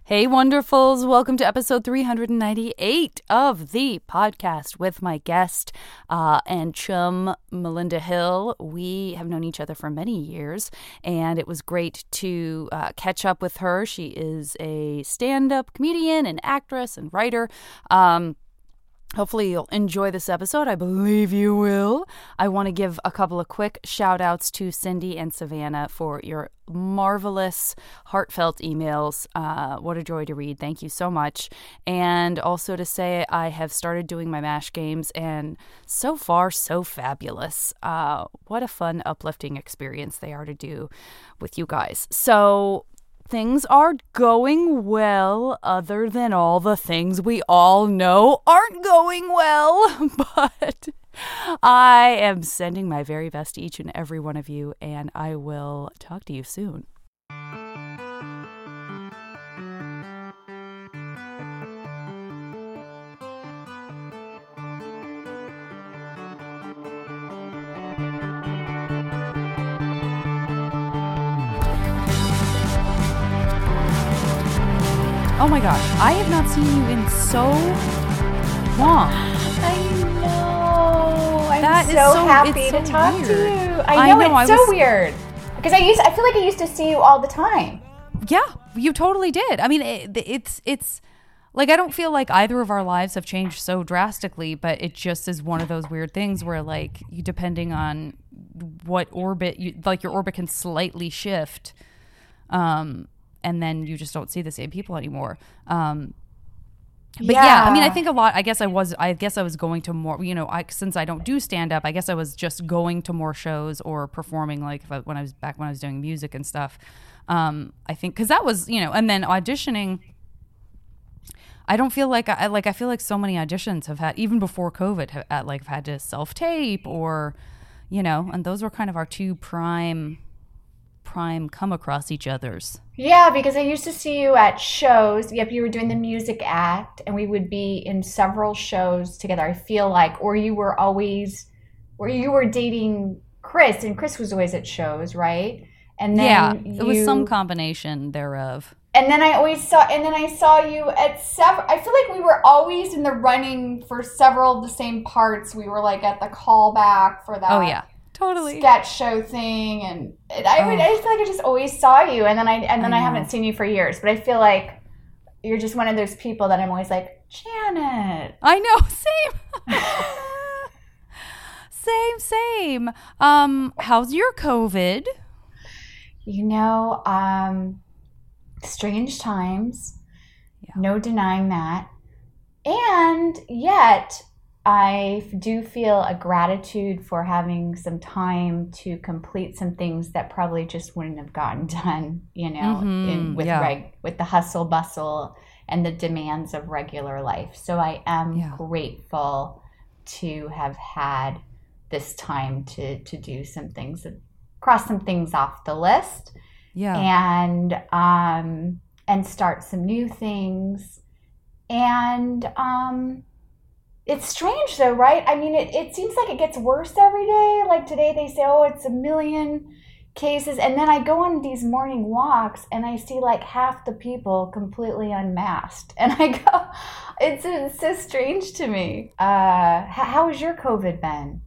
Hey, wonderfuls. Welcome to episode 398 of the podcast with my guest and chum, Melinda Hill. We have known each other for many years, and it was great to catch up with her. She is a stand-up comedian and actress and writer. Hopefully you'll enjoy this episode. I believe you will. I want to give a couple of quick shout outs to Cindy and Savannah for your marvelous, heartfelt emails. What a joy to read. Thank you so much. And also to say I have started doing my MASH games, and so far, so fabulous. What a fun, uplifting experience they are to do with you guys. So things are going well, other than all the things we all know aren't going well. But I am sending my very best to each and every one of you, and I will talk to you soon. Oh my gosh, I have not seen you in so long. I know. I'm That is so happy so to talk weird. to you. I know it's so weird. Because I feel like I used to see you all the time. Yeah, you totally did. I mean, it's like, I don't feel like either of our lives have changed so drastically, but it just is one of those weird things where, like, you, depending on what orbit, your orbit can slightly shift. And then you just don't see the same people anymore. But yeah, I mean, I think a lot. I guess I was going to more. Since I don't do stand up, I guess I was just going to more shows or performing. Like when I was doing music and stuff. I think because that was and then auditioning. I don't feel like I feel like so many auditions have had, even before COVID, have had to self tape or and those were kind of our two prime come across each other's. Yeah, because I used to see you at shows. Yep, you were doing the music act, and we would be in several shows together. I feel like, or you were dating Chris, and Chris was always at shows, right? And then it was some combination thereof. And then I saw you at several. I feel like we were always in the running for several of the same parts. We were like at the callback for that. Oh yeah. Totally. Sketch show thing, and I feel like I just always saw you, and then I haven't seen you for years. But I feel like you're just one of those people that I'm always like, Janet. I know, same. How's your COVID? Strange times. Yeah. No denying that, and yet I do feel a gratitude for having some time to complete some things that probably just wouldn't have gotten done, with the hustle bustle and the demands of regular life. So I am grateful to have had this time to do some things, cross some things off the list, and start some new things, and it's strange though, right? I mean, it seems like it gets worse every day. Like today they say, oh, it's 1 million cases. And then I go on these morning walks and I see like half the people completely unmasked. And I go, it's so strange to me. How has your COVID been?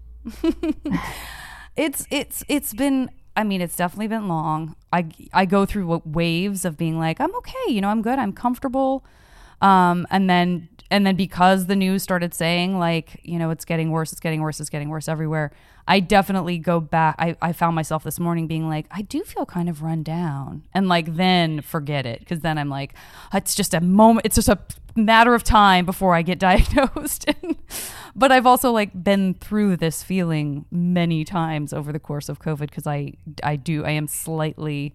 It's been, I mean, it's definitely been long. I go through waves of being like, I'm okay, I'm good, I'm comfortable. And then because the news started saying like, it's getting worse everywhere, I definitely go back. I found myself this morning being like, I do feel kind of run down, and like then forget it, because then I'm like, it's just a moment. It's just a matter of time before I get diagnosed. But I've also like been through this feeling many times over the course of COVID, because I am slightly,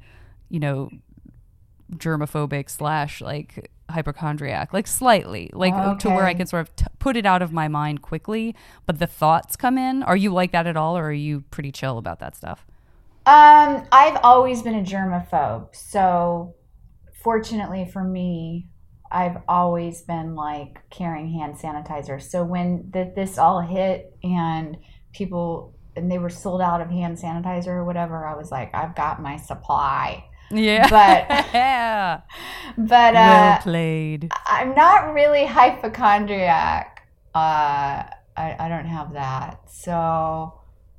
germophobic / like hypochondriac, like slightly, like to where I can sort of put it out of my mind quickly, but the thoughts come in. Are you like that at all, or are you pretty chill about that stuff? I've always been a germaphobe, so fortunately for me, I've always been like carrying hand sanitizer. So when this all hit and they were sold out of hand sanitizer or whatever, I was like, I've got my supply. Yeah. But well played. I'm not really hypochondriac. I don't have that. So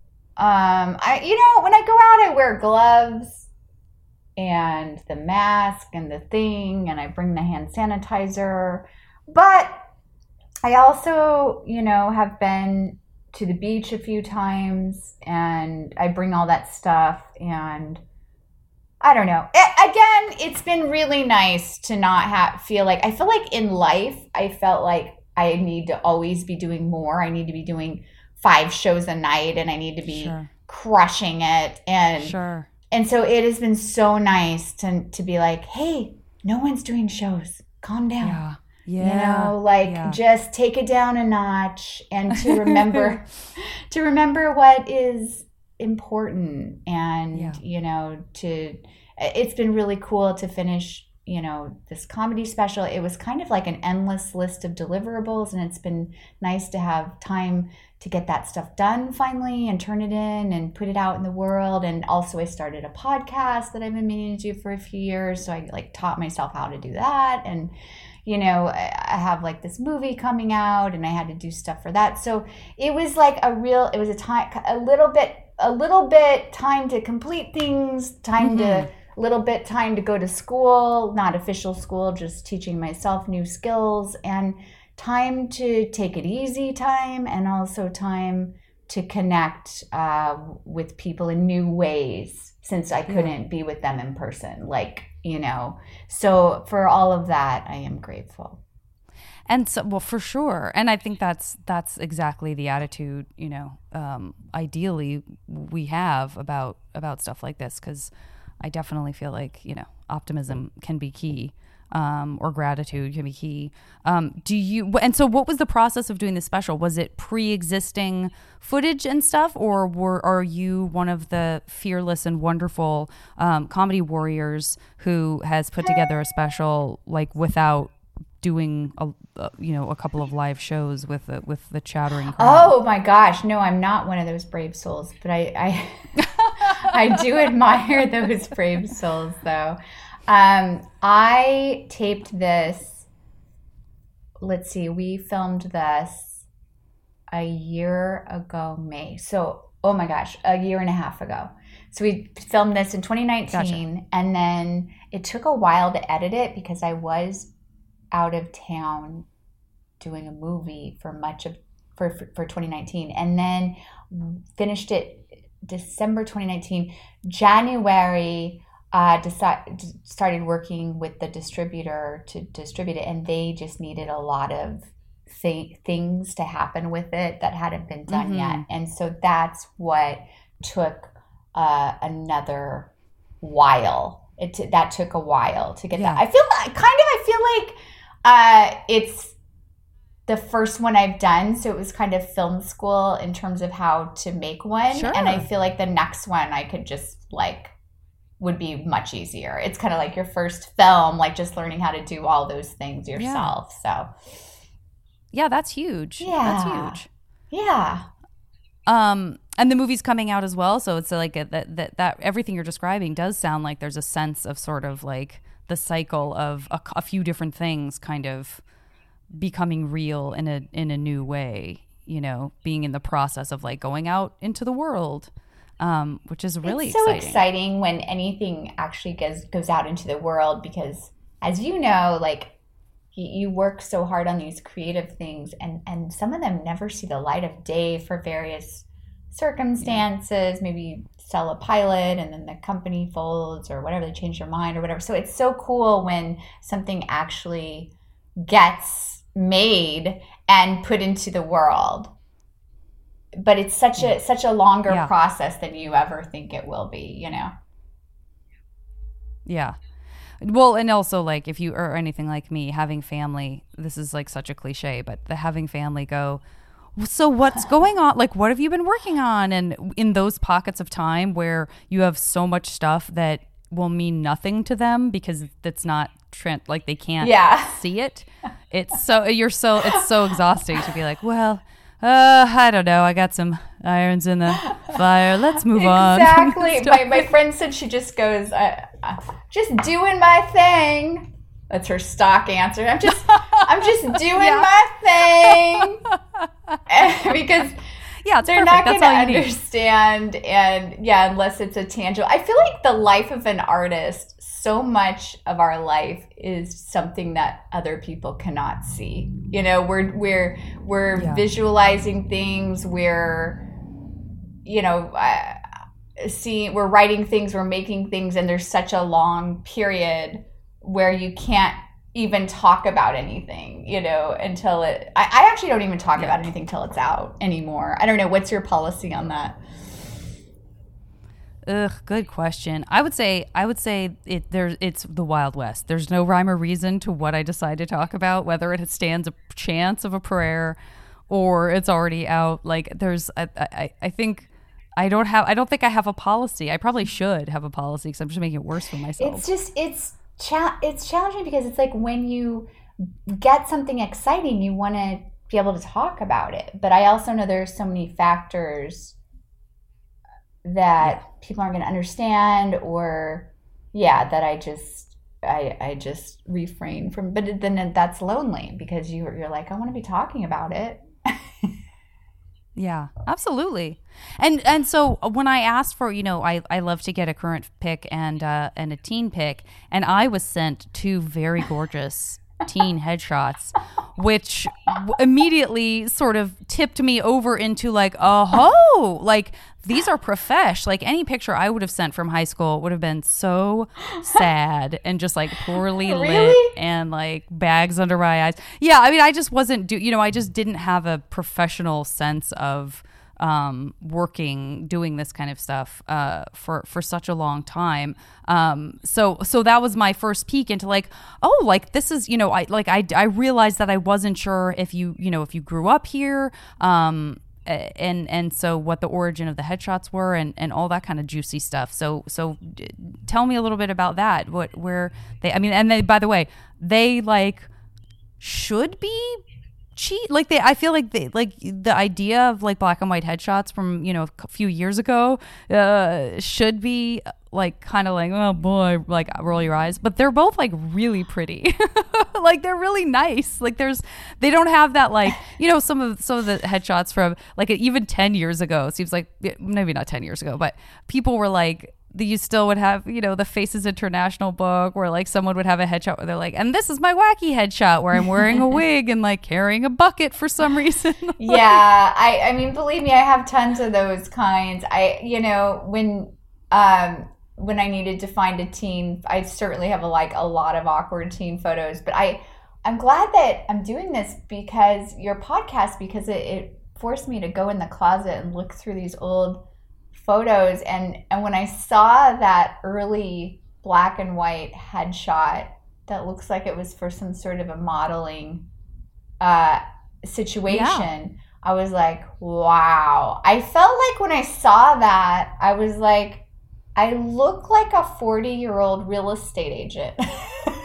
when I go out, I wear gloves and the mask and the thing, and I bring the hand sanitizer. But I also, have been to the beach a few times, and I bring all that stuff, and I don't know. Again, it's been really nice to not I feel like in life, I felt like I need to always be doing more. I need to be doing 5 shows a night, and I need to be crushing it. And so it has been so nice to be like, hey, no one's doing shows. Calm down. Yeah. Just take it down a notch, and to remember what is important. And, it's been really cool to finish, this comedy special. It was kind of like an endless list of deliverables, and it's been nice to have time to get that stuff done finally and turn it in and put it out in the world. And also I started a podcast that I've been meaning to do for a few years. So I taught myself how to do that. And, I have this movie coming out, and I had to do stuff for that. So it was a little bit time to complete things, time to go to school, not official school, just teaching myself new skills, and time to take it easy time, and also time to connect with people in new ways, since I couldn't be with them in person, so for all of that, I am grateful. And so, well, for sure. And I think that's exactly the attitude, ideally we have about stuff like this, because I definitely feel like, optimism can be key, or gratitude can be key. And so what was the process of doing the special? Was it pre-existing footage and stuff, or are you one of the fearless and wonderful comedy warriors who has put together a special without doing a couple of live shows with the chattering crowd? Oh my gosh, no, I'm not one of those brave souls, but I I do admire those brave souls, though. I taped this. Let's see, we filmed this a year ago, May. So, oh my gosh, a year and a half ago. So we filmed this in 2019, gotcha. And then it took a while to edit it because I was out of town doing a movie for 2019, and then finished it December 2019. January started working with the distributor to distribute it, and they just needed a lot of things to happen with it that hadn't been done yet, and so that's what took another while. That took a while to get that. I feel like it's the first one I've done, so it was kind of film school in terms of how to make one. Sure. And I feel like the next one I could just would be much easier. It's kind of like your first film, just learning how to do all those things yourself. So yeah, that's huge. Yeah. That's huge. Yeah. And the movie's coming out as well, so it's that everything you're describing does sound like there's a sense of sort of the cycle of a few different things kind of becoming real in a new way, being in the process of going out into the world, which is really exciting. It's so exciting when anything actually goes out into the world, because as you know, you work so hard on these creative things, and some of them never see the light of day for various circumstances. Maybe you sell a pilot and then the company folds or whatever, they change their mind or whatever. So it's so cool when something actually gets made and put into the world. But it's such a longer process than you ever think it will be, Yeah. Well, and also if you are anything like me, having family, this is such a cliche, but the having family go, so what's going on? What have you been working on? And in those pockets of time where you have so much stuff that will mean nothing to them because that's not they can't see it. It's so exhausting to be well, I don't know. I got some irons in the fire. Let's move on. Exactly. My friend said she just goes, just doing my thing. That's her stock answer. I'm just doing my thing. Because they're not going to understand. And yeah, unless it's a tangible. I feel like the life of an artist, so much of our life is something that other people cannot see. You know, we're visualizing things. We're, you know, we're writing things, we're making things, and there's such a long period where you can't even talk about anything, you know, until I actually don't even talk about anything till it's out anymore. I don't know. What's your policy on that? Ugh, good question. I would say it's the Wild West. There's no rhyme or reason to what I decide to talk about, whether it stands a chance of a prayer or it's already out. Like I don't think I have a policy. I probably should have a policy because I'm just making it worse for myself. It's challenging because it's like when you get something exciting, you want to be able to talk about it. But I also know there's so many factors that people aren't going to understand, or that I just refrain from. But then that's lonely because you're like, I want to be talking about it. Yeah, absolutely. And so when I asked for, you know, I love to get a current pick and a teen pick, and I was sent two very gorgeous teen headshots, which immediately sort of tipped me over into like, oh, like these are profesh. Like any picture I would have sent from high school would have been so sad and just like poorly lit and like bags under my eyes. Yeah, I mean, I just wasn't I just didn't have a professional sense of doing this kind of stuff for such a long time. So that was my first peek into like, oh, like this is, you know, I realized that I wasn't sure if you grew up here, and so what the origin of the headshots were and all that kind of juicy stuff. So tell me a little bit about that. And they, by the way, they like should be cheat, like I feel like the idea of like black and white headshots from, you know, a few years ago should be like kind of like, oh boy, like roll your eyes, but they're both like really pretty. Like they're really nice. Like they don't have that, like, you know, some of the headshots from like even 10 years ago, it seems like, maybe not 10 years ago, but people were like, you still would have, you know, the Faces International book where like someone would have a headshot where they're like, and this is my wacky headshot where I'm wearing a wig and like carrying a bucket for some reason. Yeah. I mean, believe me, I have tons of those kinds. When I needed to find a teen, I certainly have a lot of awkward teen photos, but I'm glad that I'm doing this because your podcast, because it forced me to go in the closet and look through these old photos, and when I saw that early black and white headshot that looks like it was for some sort of a modeling situation, I was like, wow. I felt like when I saw that, I was like, I look like a 40-year-old real estate agent. And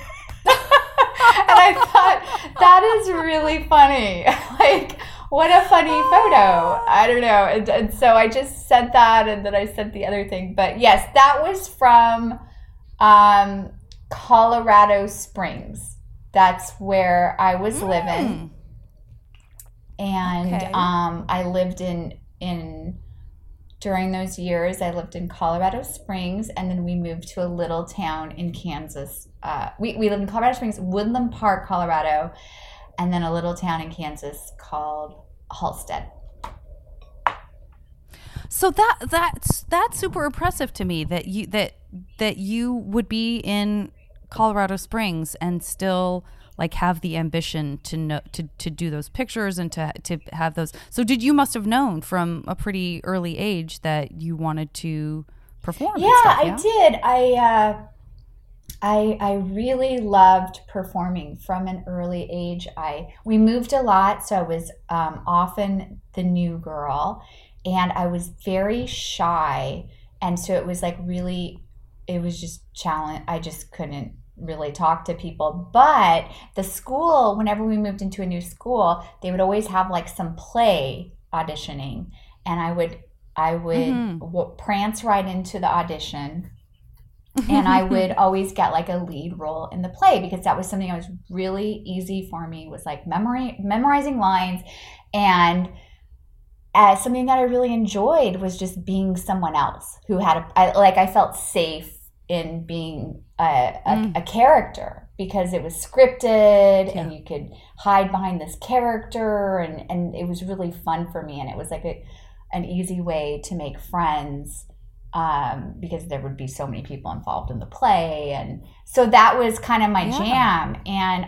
I thought, that is really funny. Like, what a funny photo. I don't know. And so I just sent that, and then I sent the other thing. But yes, that was from Colorado Springs. That's where I was living. And okay. I lived in during those years, I lived in Colorado Springs, and then we moved to a little town in Kansas. We lived in Colorado Springs, Woodland Park, Colorado, and then a little town in Kansas called Halstead. So that's super impressive to me that you would be in Colorado Springs and still like have the ambition to do those pictures and to have those. So you must have known from a pretty early age that you wanted to perform? Yeah, I did. I really loved performing from an early age. We moved a lot, so I was often the new girl, and I was very shy, and so it was like really, it was just challenge. I just couldn't really talk to people. But the school, whenever we moved into a new school, they would always have like some play auditioning, and I would prance right into the audition, and I would always get like a lead role in the play, because that was something that was really easy for me, was like memorizing lines. And something that I really enjoyed was just being someone else who had I felt safe in being a character, because it was scripted and you could hide behind this character, and it was really fun for me, and it was like an easy way to make friends, because there would be so many people involved in the play. And so that was kind of my jam. And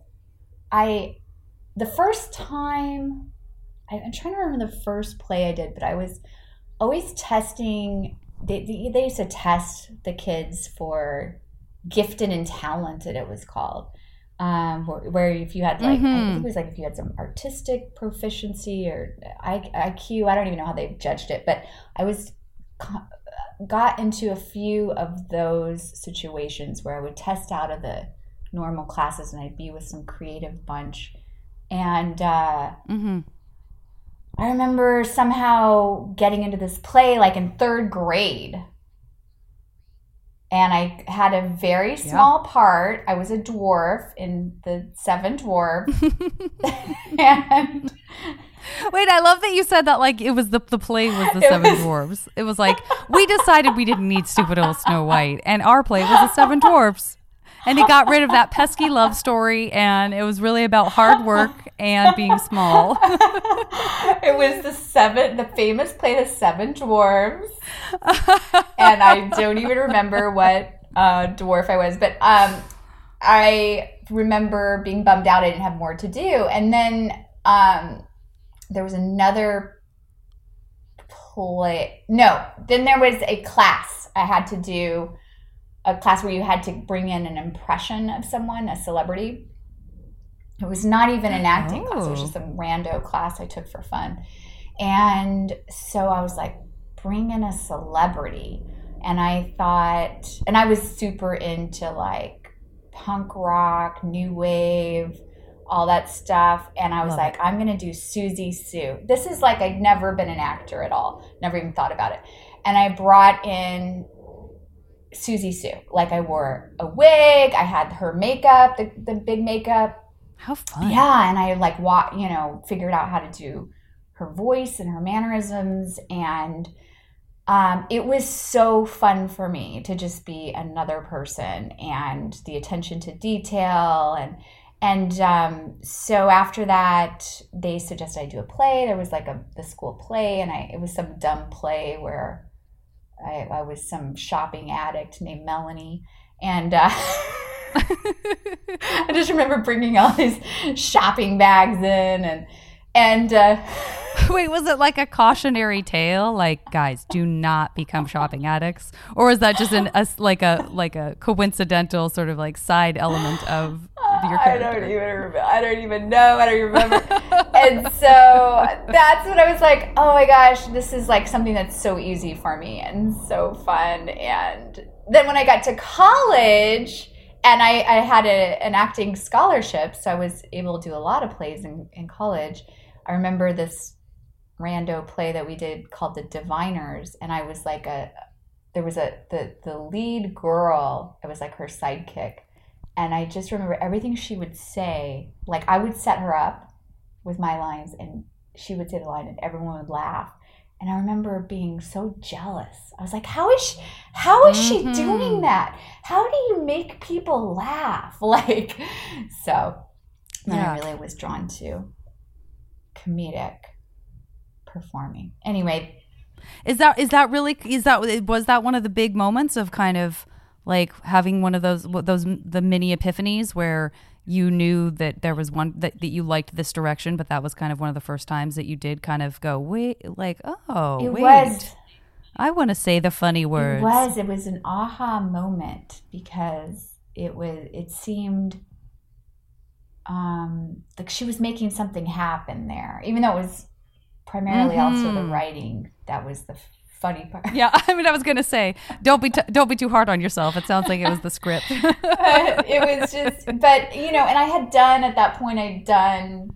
the first time, I'm trying to remember the first play I did, but I was always testing. They used to test the kids for gifted and talented, it was called. Where if you had like, I think it was like if you had some artistic proficiency or IQ, I don't even know how they judged it, but I got into a few of those situations where I would test out of the normal classes, and I'd be with some creative bunch. And I remember somehow getting into this play like in 3rd grade. And I had a very small part. I was a dwarf in the 7 Dwarfs. And wait, I love that you said that like it was the play was the 7 Dwarfs. It was like, we decided we didn't need stupid old Snow White, and our play was the 7 Dwarfs. And it got rid of that pesky love story, and it was really about hard work and being small. It was the famous play, The 7 Dwarfs. And I don't even remember what dwarf I was, but I remember being bummed out I didn't have more to do. And then there was another play. No, then there was a class. I had to do a class where you had to bring in an impression of someone, a celebrity. It was not even an acting class. It was just some rando class I took for fun. And so I was like, bring in a celebrity. And I thought, and I was super into like punk rock, new wave, all that stuff. And I was like, I'm going to do Susie Sue. This is like, I'd never been an actor at all. Never even thought about it. And I brought in Susie Sue. Like I wore a wig. I had her makeup, the big makeup. How fun. Yeah. And I like, figured out how to do her voice and her mannerisms. And it was so fun for me to just be another person, and the attention to detail. And so after that, they suggested I do a play. There was like the school play, and it was some dumb play where I was some shopping addict named Melanie. And I just remember bringing all these shopping bags in, and wait, was it like a cautionary tale, like, guys, do not become shopping addicts, or was that just like a coincidental sort of like side element of your character? I don't even know. I don't remember. And so that's when I was like, oh my gosh, this is like something that's so easy for me and so fun. And then when I got to college, and I had an acting scholarship, so I was able to do a lot of plays in college. I remember this rando play that we did called The Diviners, and I was like the lead girl. I was like her sidekick, and I just remember everything she would say. Like I would set her up with my lines, and she would say the line, and everyone would laugh. And I remember being so jealous. I was like, how is she doing that? How do you make people laugh? Like, so then I really was drawn to comedic performing. Anyway, was that one of the big moments of kind of like having one of those the mini epiphanies where you knew that there was one that you liked this direction, but that was kind of one of the first times that you did kind of go, I want to say the funny words. It was an aha moment, because it seemed like she was making something happen there, even though it was primarily also the writing that was the funny part. Yeah, I mean, I was gonna say, don't be too hard on yourself. It sounds like it was the script. It was just, but and I had done at that point. I'd done,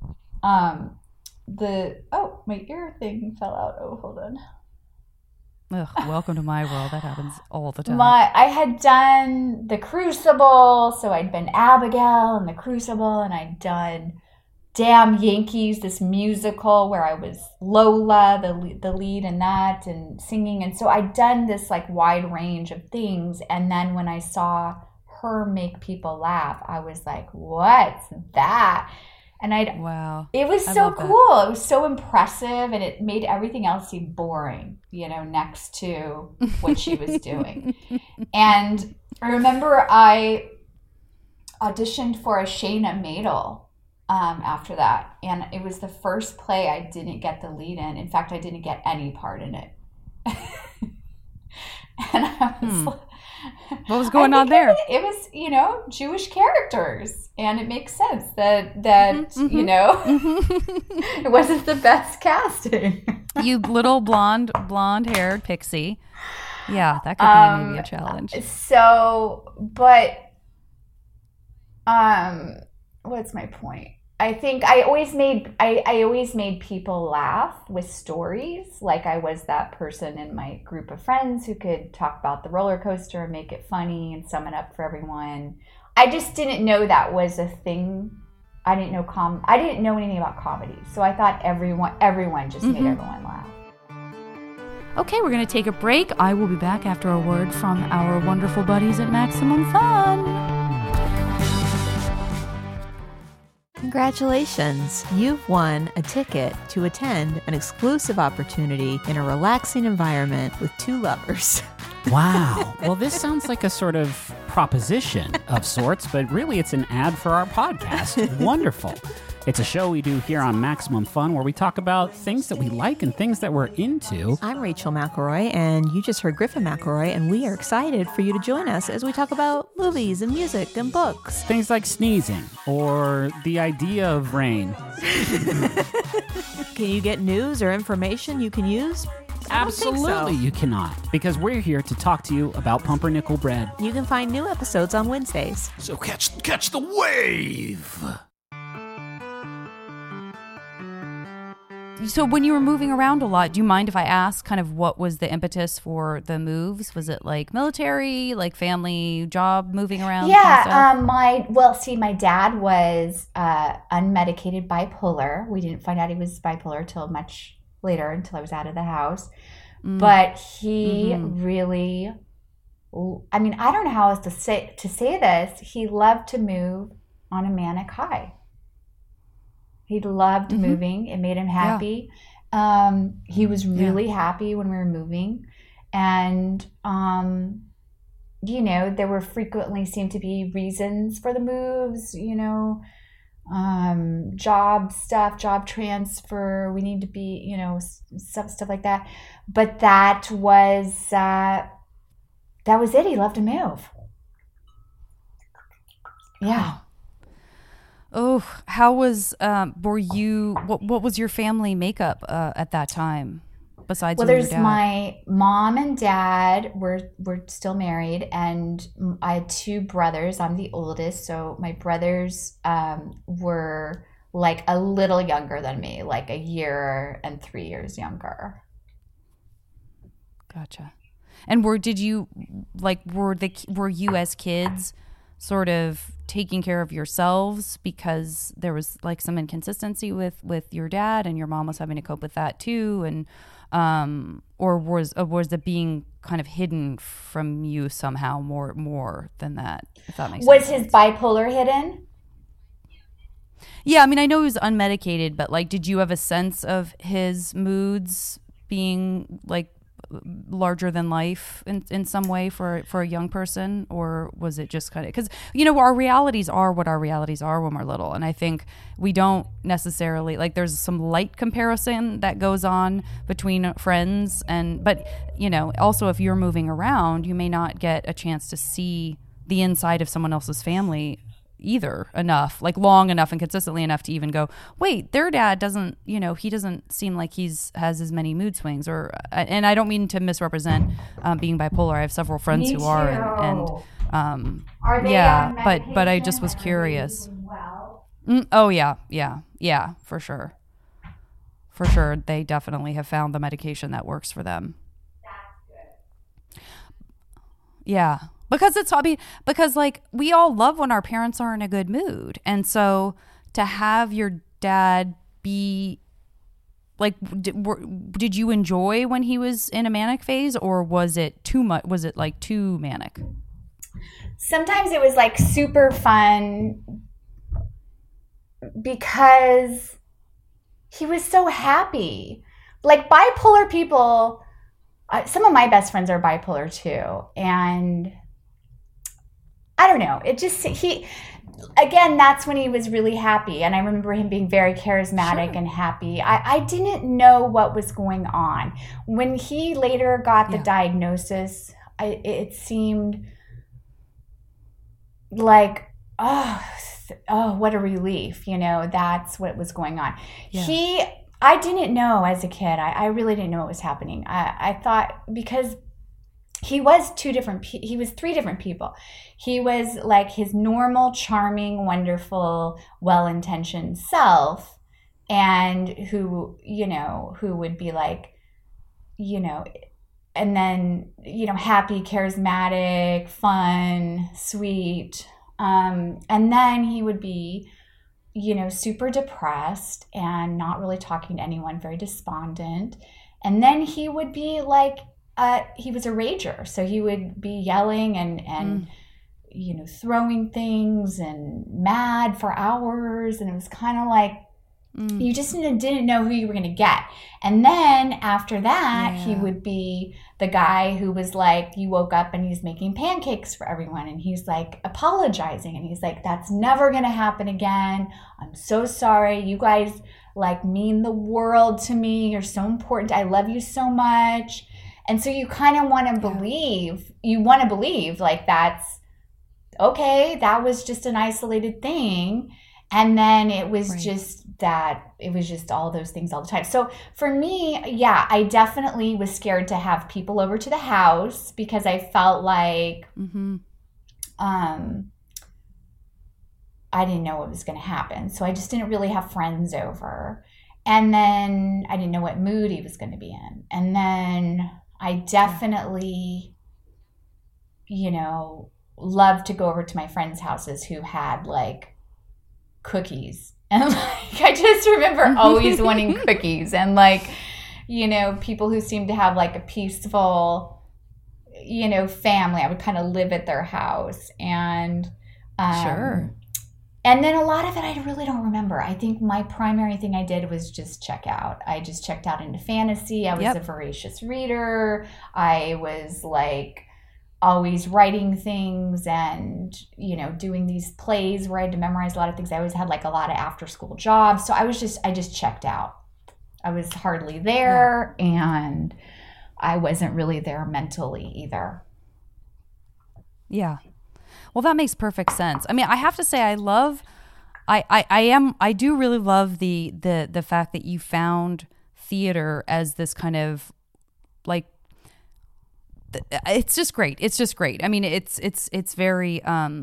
my ear thing fell out. Oh, hold on. Ugh, welcome to my world. That happens all the time. I had done The Crucible, so I'd been Abigail in The Crucible, and I'd done Damn Yankees, this musical where I was Lola, the lead in that, and singing. And so I'd done this like wide range of things. And then when I saw her make people laugh, I was like, what's that? And wow, it was so cool. It was so impressive, and it made everything else seem boring, next to what she was doing. And I remember I auditioned for a Shayna Maidel after that, and it was the first play I didn't get the lead in. In fact, I didn't get any part in it. And I was like, what was going on there? It was, Jewish characters, and it makes sense that it wasn't the best casting. You little blonde-haired pixie. Yeah, that could be maybe a challenge. So, but, what's my point? I think I always made people laugh with stories. Like I was that person in my group of friends who could talk about the roller coaster and make it funny and sum it up for everyone. I just didn't know that was a thing. I didn't know anything about comedy. So I thought everyone just made everyone laugh. Okay, we're going to take a break. I will be back after a word from our wonderful buddies at Maximum Fun. Congratulations! You've won a ticket to attend an exclusive opportunity in a relaxing environment with two lovers. Wow. Well, this sounds like a sort of proposition of sorts, but really it's an ad for our podcast. Wonderful. It's a show we do here on Maximum Fun where we talk about things that we like and things that we're into. I'm Rachel McElroy, and you just heard Griffin McElroy, and we are excited for you to join us as we talk about movies and music and books. Things like sneezing or the idea of rain. Can you get news or information you can use? Absolutely, you cannot, because we're here to talk to you about pumpernickel bread. You can find new episodes on Wednesdays. So catch the wave. So when you were moving around a lot, do you mind if I ask kind of what was the impetus for the moves? Was it like military, like family, job, moving around? Yeah, my dad was unmedicated bipolar. We didn't find out he was bipolar till much later, until I was out of the house. But he really, I mean, I don't know how else to say this. He loved to move on a manic high. He loved moving. It made him happy. Yeah. He was really happy when we were moving. And, there were frequently seemed to be reasons for the moves, job stuff, job transfer. We need to be, stuff like that. But that was it. He loved to move. Yeah. Oh, how was were you? What was your family makeup at that time? Besides, there's my mom and dad were still married, and I had two brothers. I'm the oldest, so my brothers were like a little younger than me, like a year and 3 years younger. Gotcha. And were you as kids sort of taking care of yourselves because there was like some inconsistency with your dad, and your mom was having to cope with that too, and or was it being kind of hidden from you somehow more than that, if that makes sense? Was his bipolar hidden? Yeah, I mean, I know he was unmedicated, but like, did you have a sense of his moods being like larger than life in some way for a young person, or was it just kind of because our realities are what our realities are when we're little, and I think we don't necessarily like there's some light comparison that goes on between friends, but also if you're moving around, you may not get a chance to see the inside of someone else's family either enough, like long enough and consistently enough to even go, wait, their dad doesn't, he doesn't seem like has as many mood swings, or, and I don't mean to misrepresent being bipolar. I have several friends who are, and are they but I just was curious. Well? Oh yeah, for sure. They definitely have found the medication that works for them. That's good. Yeah. Because like we all love when our parents are in a good mood. And so to have your dad be like, did you enjoy when he was in a manic phase, or was it too much? Was it like too manic? Sometimes it was like super fun because he was so happy. Like bipolar people, some of my best friends are bipolar too. And I don't know. It just, again, that's when he was really happy. And I remember him being very charismatic and happy. I didn't know what was going on. When he later got the diagnosis, it seemed like, oh, what a relief. That's what was going on. Yeah. I didn't know as a kid. I really didn't know what was happening. I thought, because he was three different people. He was like his normal, charming, wonderful, well-intentioned self, and who would be like, and then, happy, charismatic, fun, sweet. And then he would be, super depressed and not really talking to anyone, very despondent. And then he would be like, he was a rager. So he would be yelling and throwing things and mad for hours. And it was kind of like, you just didn't know who you were going to get. And then after that, he would be the guy who was like, you woke up and he's making pancakes for everyone. And he's like apologizing. And he's like, that's never going to happen again. I'm so sorry. You guys like mean the world to me. You're so important. I love you so much. And so you kind of want to believe, like that's okay. That was just an isolated thing. And then it was just all those things all the time. So for me, I definitely was scared to have people over to the house because I felt like I didn't know what was going to happen. So I just didn't really have friends over. And then I didn't know what mood he was going to be in. And then I definitely, loved to go over to my friends' houses who had like cookies. And like, I just remember always wanting cookies, and like, people who seemed to have like a peaceful, family. I would kind of live at their house, and sure. And then a lot of it I really don't remember. I think my primary thing I did was just check out. I just checked out into fantasy. I was a voracious reader. I was like always writing things and, doing these plays where I had to memorize a lot of things. I always had like a lot of after school jobs. So I just checked out. I was hardly there, and I wasn't really there mentally either. Yeah. Well, that makes perfect sense. I mean, I have to say, I do really love the fact that you found theater as this kind of like, it's just great. It's just great. I mean, it's very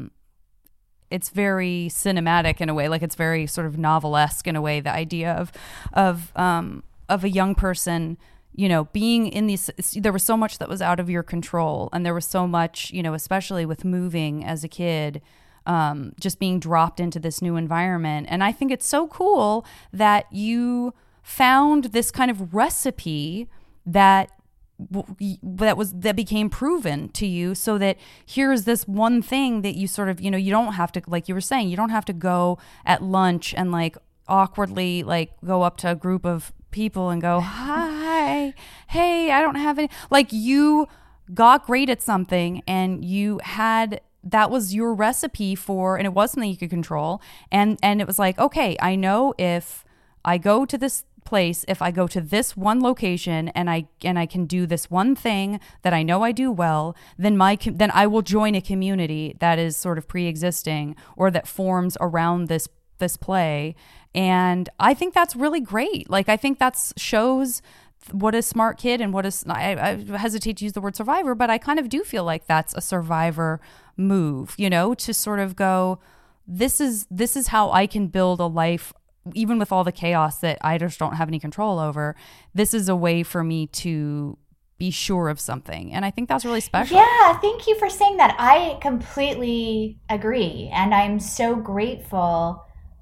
cinematic in a way. Like it's very sort of novelesque in a way. The idea of a young person, being in these, there was so much that was out of your control, and there was so much, especially with moving as a kid, just being dropped into this new environment. And I think it's so cool that you found this kind of recipe that became proven to you, so that here's this one thing that you sort of, you don't have to, like you were saying, you don't have to go at lunch and like awkwardly like go up to a group of people and go, hi, hey, I don't have any, like you got great at something and that was your recipe for, and it wasn't that you could control. And it was like, okay, I know if I go to this place if I go to this one location and I can do this one thing that I know I do well, then I will join a community that is sort of pre-existing or that forms around this play. And I think that's really great. Like, I think that shows what a smart kid and I hesitate to use the word survivor, but I kind of do feel like that's a survivor move, to sort of go, this is how I can build a life even with all the chaos that I just don't have any control over. This is a way for me to be sure of something. And I think that's really special. Yeah, thank you for saying that. I completely agree. And I'm so grateful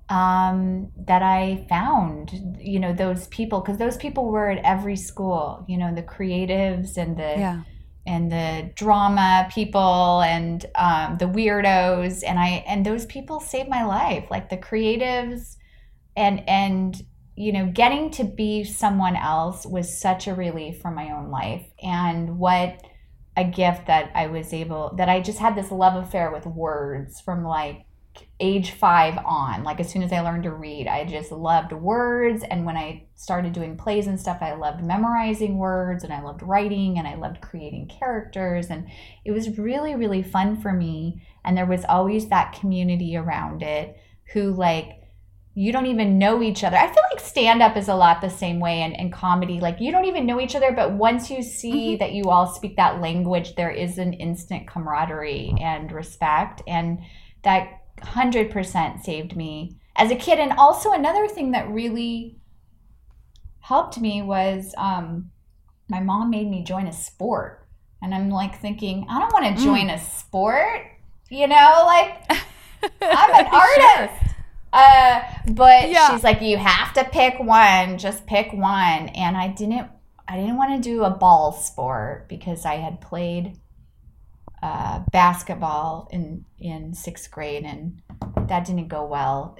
that I found, those people, because those people were at every school, the creatives and the drama people and the weirdos. And those people saved my life, like the creatives. And getting to be someone else was such a relief from my own life. And what a gift that I just had this love affair with words from like age 5 on. Like, as soon as I learned to read, I just loved words. And when I started doing plays and stuff, I loved memorizing words, and I loved writing, and I loved creating characters. And it was really, really fun for me. And there was always that community around it who, like, you don't even know each other. I feel like stand-up is a lot the same way, and comedy. Like, you don't even know each other, but once you see that you all speak that language, there is an instant camaraderie and respect. And that 100% saved me as a kid. And also another thing that really helped me was my mom made me join a sport. And I'm like thinking, I don't want to join a sport, like I'm an artist. But she's like, you have to pick one, just pick one. And I didn't want to do a ball sport because I had played basketball in 6th grade, and that didn't go well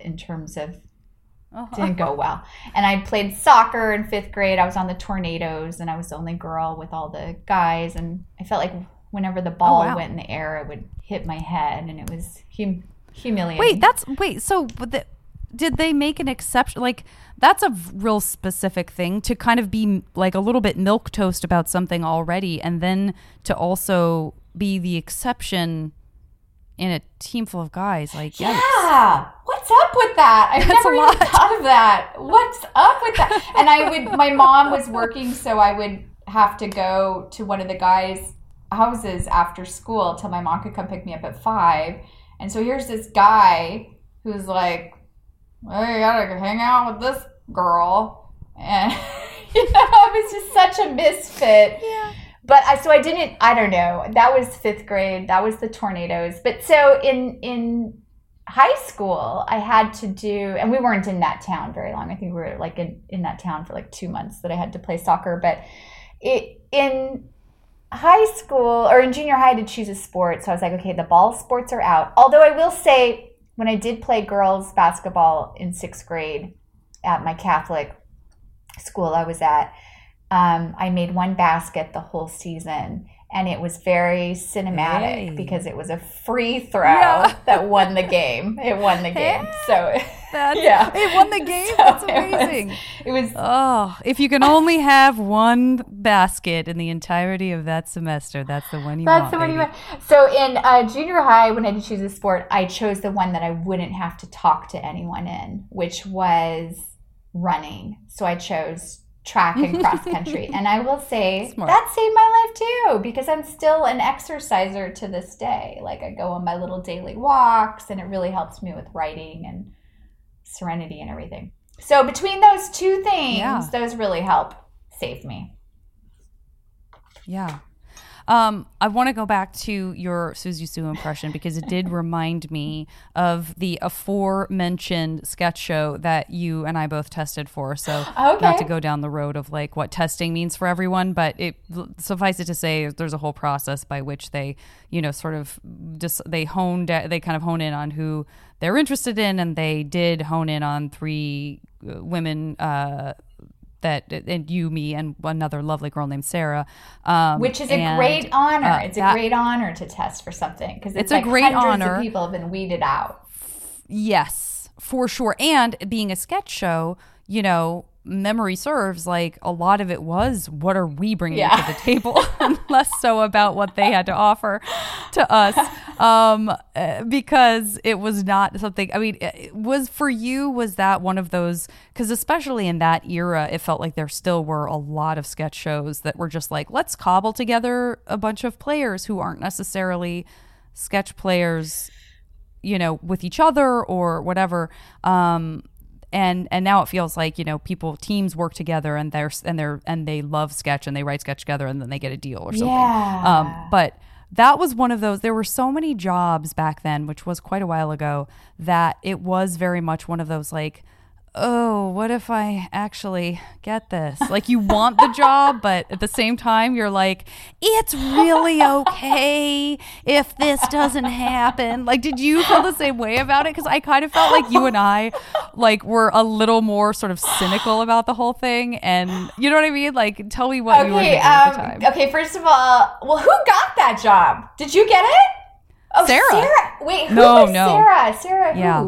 didn't go well. And I played soccer in 5th grade. I was on the Tornadoes, and I was the only girl with all the guys. And I felt like whenever the ball went in the air, it would hit my head, and it was humiliating. So did they make an exception? Like, that's a real specific thing to kind of be like a little bit milquetoast about something already, and then to also be the exception in a team full of guys. Like, yeah, what's up with that? I've never even thought of that. What's up with that? And my mom was working, so I would have to go to one of the guys' houses after school till my mom could come pick me up at 5. And so here's this guy who's like, well, you gotta hang out with this girl. And, it was just such a misfit. Yeah. But I don't know. That was 5th grade. That was the Tornadoes. But so in high school, I had to do, and we weren't in that town very long. I think we were like in that town for like 2 months that I had to play soccer. But in high school, or in junior high, I had to choose a sport. So I was like, okay, the ball sports are out. Although I will say, when I did play girls basketball in 6th grade at my Catholic school I was at, I made one basket the whole season, and it was very cinematic because it was a free throw that won the game. It won the game. So it won the game. So that's amazing. It was if you can only have one basket in the entirety of that semester, that's the one you want. That's the one you want. So in junior high, when I had to choose a sport, I chose the one that I wouldn't have to talk to anyone in, which was running. So I chose track and cross country. And I will say that saved my life too, because I'm still an exerciser to this day. Like, I go on my little daily walks, and it really helps me with writing and serenity and everything. So between those two things, those really help save me. Yeah. I want to go back to your Susie Sue impression, because it did remind me of the aforementioned sketch show that you and I both tested for. So not to go down the road of like what testing means for everyone, but suffice it to say, there's a whole process by which they, sort of they kind of hone in on who they're interested in, and they did hone in on 3 women, and you, me, and another lovely girl named Sarah. Which is a great honor. It's a great honor to test for something, because it's like a great hundreds of people have been weeded out. Yes, for sure. And being a sketch show, memory serves, like a lot of it was what are we bringing to the table, and less so about what they had to offer to us, because it was not something. I mean, was that one of those? Because especially in that era, it felt like there still were a lot of sketch shows that were just like, let's cobble together a bunch of players who aren't necessarily sketch players, with each other or whatever. And now it feels like, teams work together and they love sketch and they write sketch together and then they get a deal or something. Yeah. But that was one of those. There were so many jobs back then, which was quite a while ago, that it was very much one of those like, oh, what if I actually get this? Like, you want the job, but at the same time, you're like, it's really okay if this doesn't happen. Like, did you feel the same way about it? Because I kind of felt like you and I, like, were a little more sort of cynical about the whole thing. And you know what I mean? Like, tell me what you were thinking at the time. Okay, first of all, well, who got that job? Did you get it? Oh, Sarah. Wait, who was Sarah? Sarah who? Yeah.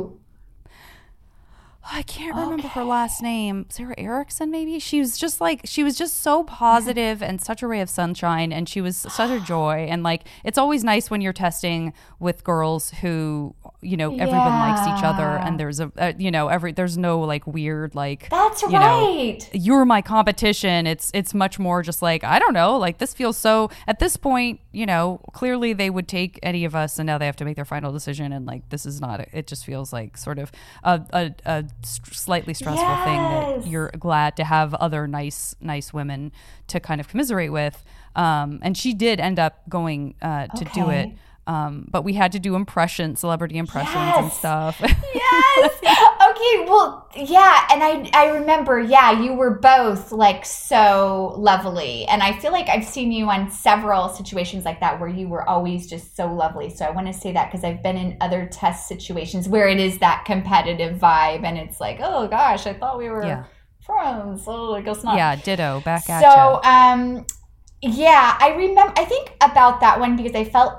I can't remember her last name. Sarah Erickson, maybe? She was just so positive and such a ray of sunshine, and she was such a joy. And like, it's always nice when you're testing with girls who, everyone likes each other, and there's there's no like weird, like, that's right. You're my competition. It's much more just like, I don't know, like this feels so, at this point, clearly they would take any of us, and now they have to make their final decision. And like, this is not, it just feels like sort of a slightly stressful thing that you're glad to have other nice women to kind of commiserate with, and she did end up going to do it, but we had to do celebrity impressions and stuff. Yes. Okay, well, yeah, and I remember, you were both like so lovely, and I feel like I've seen you on several situations like that where you were always just so lovely. So I want to say that because I've been in other test situations where it is that competitive vibe, and it's like, oh gosh, I thought we were friends. Oh, I guess not. Yeah, ditto. Back at you. So, I remember. I think about that one because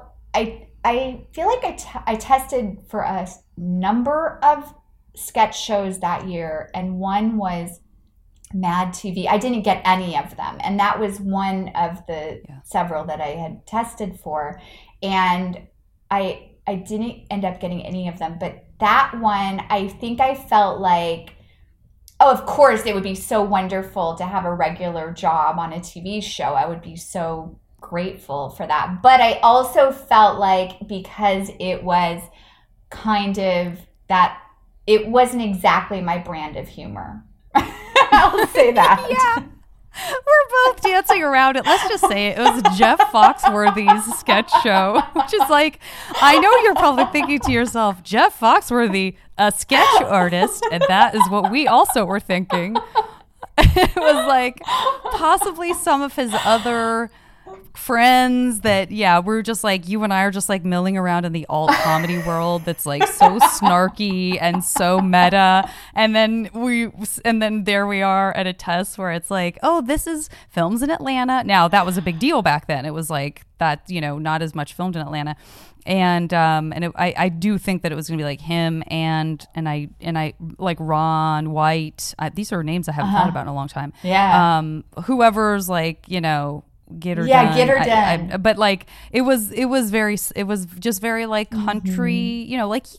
I feel like I tested for a number of sketch shows that year, and one was Mad TV. I didn't get any of them, and that was one of the several that I had tested for, and I didn't end up getting any of them. But that one, I think I felt like, oh, of course it would be so wonderful to have a regular job on a TV show. I would be so grateful for that. But I also felt like, because it was kind of that, it wasn't exactly my brand of humor. I'll say that. Yeah. We're both dancing around it. Let's just say it was Jeff Foxworthy's sketch show, which is like, I know you're probably thinking to yourself, Jeff Foxworthy, a sketch artist, and that is what we also were thinking. It was like possibly some of his other friends that we're just like, you and I are just like milling around in the alt comedy world that's like so snarky and so meta, and then there we are at a test where it's like, oh, this is films in Atlanta. Now that was a big deal back then. It was like that, not as much filmed in Atlanta, and I do think that it was gonna be like him and I like Ron White. These are names I haven't thought about in a long time. Whoever's like, get her done. Get her done. But like it was just very like country,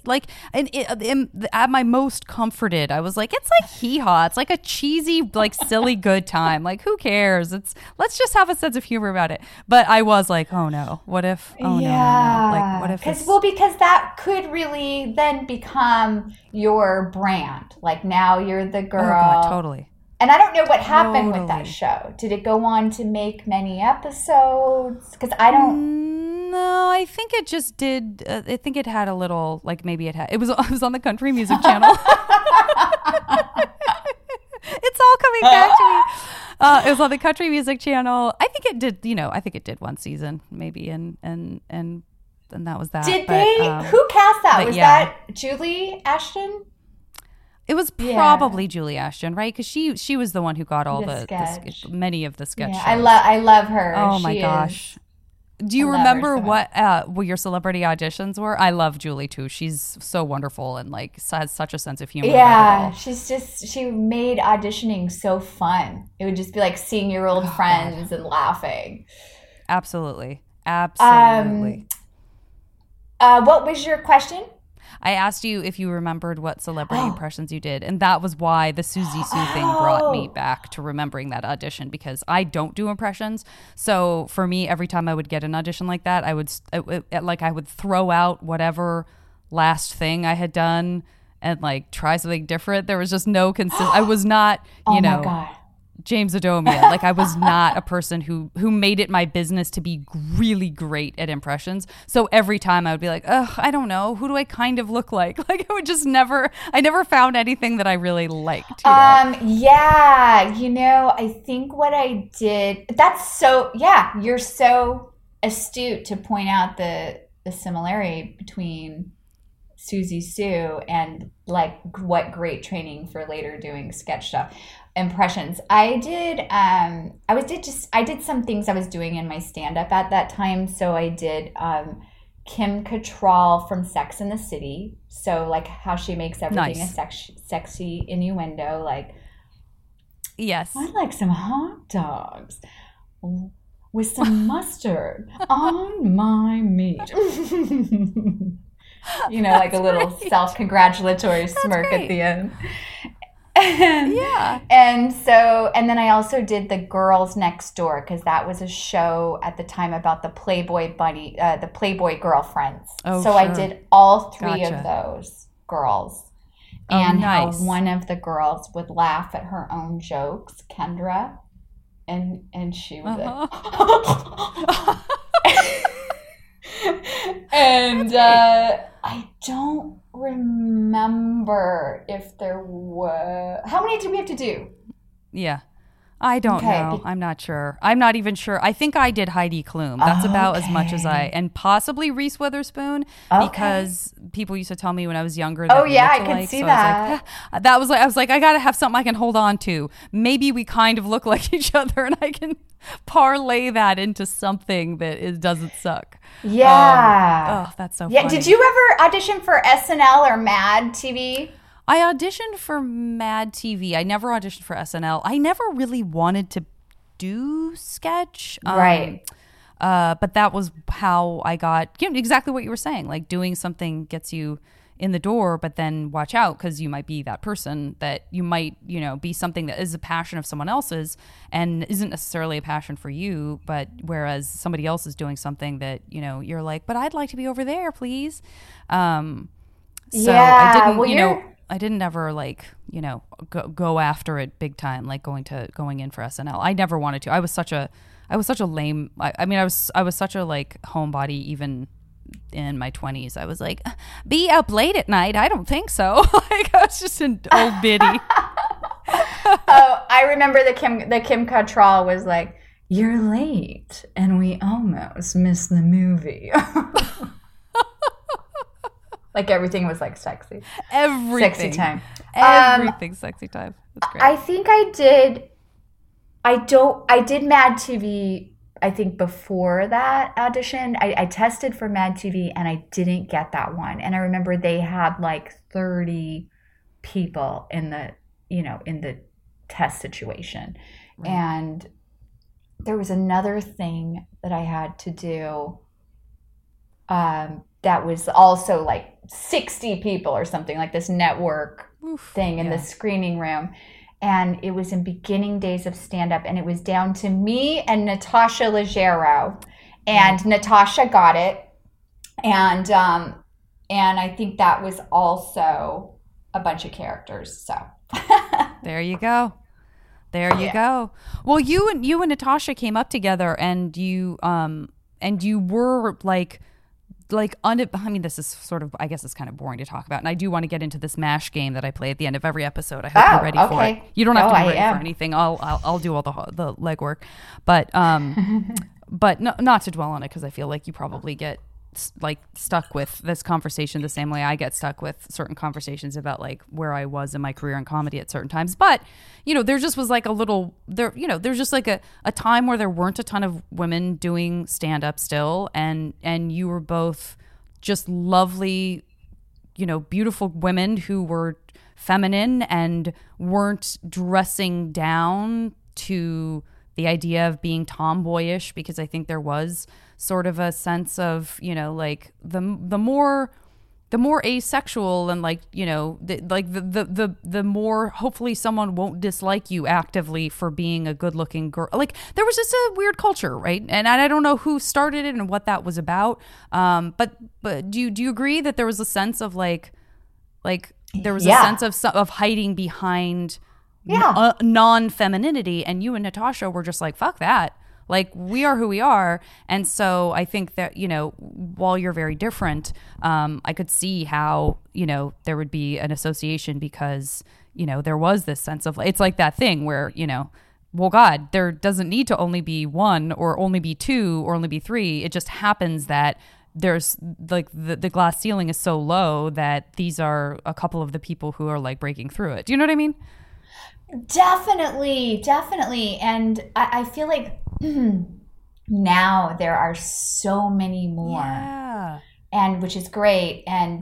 at my most comforted, I was like, it's like hee-haw. It's like a cheesy, like silly good time. Like, who cares? Let's just have a sense of humor about it. But I was like, oh no, what if? Oh no. Like, what if? Because that could really then become your brand. Like, now you're the girl. Oh God, totally. And I don't know what happened with that show. Did it go on to make many episodes? Because I don't... No, I think it just did. I think it had a little, like, maybe it was on the Country Music Channel. It's all coming back to me. It was on the Country Music Channel. I think it did one season, maybe, and that was that. Did they? Who cast that? Was that Julie Ashton? It was probably Julie Ashton, right? Because she was the one who got all the sketch. many of the sketch shows. I love her. Oh my gosh. Do you I love her remember so much. what your celebrity auditions were? I love Julie too. She's so wonderful and like has such a sense of humor. Yeah, she made auditioning so fun. It would just be like seeing your old friends and laughing. Absolutely. Absolutely. What was your question? I asked you if you remembered what celebrity impressions you did, and that was why the Suzy Sue thing brought me back to remembering that audition, because I don't do impressions. So for me, every time I would get an audition like that, I would throw out whatever last thing I had done and like try something different. There was just no I was not, Oh my God. James Adomian. Like I was not a person who made it my business to be really great at impressions. So every time I would be like, ugh, I don't know, who do I kind of look like? Like I would just I never found anything that I really liked. Yeah, I think what I did, you're so astute to point out the similarity between Suzy Sue and like what great training for later doing sketch stuff. Impressions. I did some things I was doing in my stand-up at that time. So I did Kim Cattrall from Sex and the City. So like how she makes everything a sexy innuendo. Like, yes, I'd like some hot dogs with some mustard on my meat. Like a little self-congratulatory smirk at the end. And then I also did The Girls Next Door, because that was a show at the time about the Playboy bunny, the Playboy girlfriends. Oh, so sure. I did all three of those girls. And how one of the girls would laugh at her own jokes, Kendra, and she would and I don't remember if there were. How many did we have to do? Yeah. I don't know. I'm not sure. I'm not even sure. I think I did Heidi Klum. That's about as much as and possibly Reese Witherspoon, because people used to tell me when I was younger that I could see that. I was like, I got to have something I can hold on to. Maybe we kind of look like each other and I can parlay that into something that doesn't suck. Yeah. That's so funny. funny. Did you ever audition for SNL or Mad TV? I auditioned for Mad TV. I never auditioned for SNL. I never really wanted to do sketch. Right. But that was how I got exactly what you were saying. Like doing something gets you in the door, but then watch out, because you might be that person that you might, be something that is a passion of someone else's and isn't necessarily a passion for you. But whereas somebody else is doing something that, you're like, but I'd like to be over there, please. I didn't, I didn't ever go after it big time, like going in for SNL. I never wanted to. I was such a lame. I was such a like homebody even in my 20s. I was like, be up late at night? I don't think so. Like I was just an old biddy. I remember the Kim Cattrall was like, "You're late, and we almost missed the movie." Like everything was like sexy. Everything. Sexy time. Everything sexy time. That's great. I think I did. I did Mad TV, I think, before that audition. I tested for Mad TV and I didn't get that one. And I remember they had like 30 people in the test situation. Right. And there was another thing that I had to do that was also like 60 people or something, like this network thing in the screening room. And it was in beginning days of stand-up, and it was down to me and Natasha Leggero, and Natasha got it. And I think that was also a bunch of characters. So there you go. There you go. Well, you and Natasha came up together, and you were I mean, this is sort of, I guess it's kind of boring to talk about. And I do want to get into this MASH game that I play at the end of every episode. I hope you're ready for it. You don't have to be ready for anything. I'll do all the legwork. But but not to dwell on it, because I feel like you probably get like stuck with this conversation the same way I get stuck with certain conversations about like where I was in my career in comedy at certain times. But, there just was like there's just like a time where there weren't a ton of women doing stand-up still. And you were both just lovely, beautiful women who were feminine and weren't dressing down to the idea of being tomboyish, because I think there was sort of a sense of, like the more asexual and like, the more hopefully someone won't dislike you actively for being a good looking girl. Like there was just a weird culture, right? And I don't know who started it and what that was about. But do you agree that there was a sense of like there was a sense of hiding behind non-femininity, and you and Natasha were just like, fuck that. Like, we are who we are. And so I think that, while you're very different, I could see how, there would be an association because, there was this sense of, it's like that thing where, well, God, there doesn't need to only be one or only be two or only be three. It just happens that there's like the glass ceiling is so low that these are a couple of the people who are like breaking through it. Do you know what I mean? Definitely. And I feel like now there are so many more, and which is great. And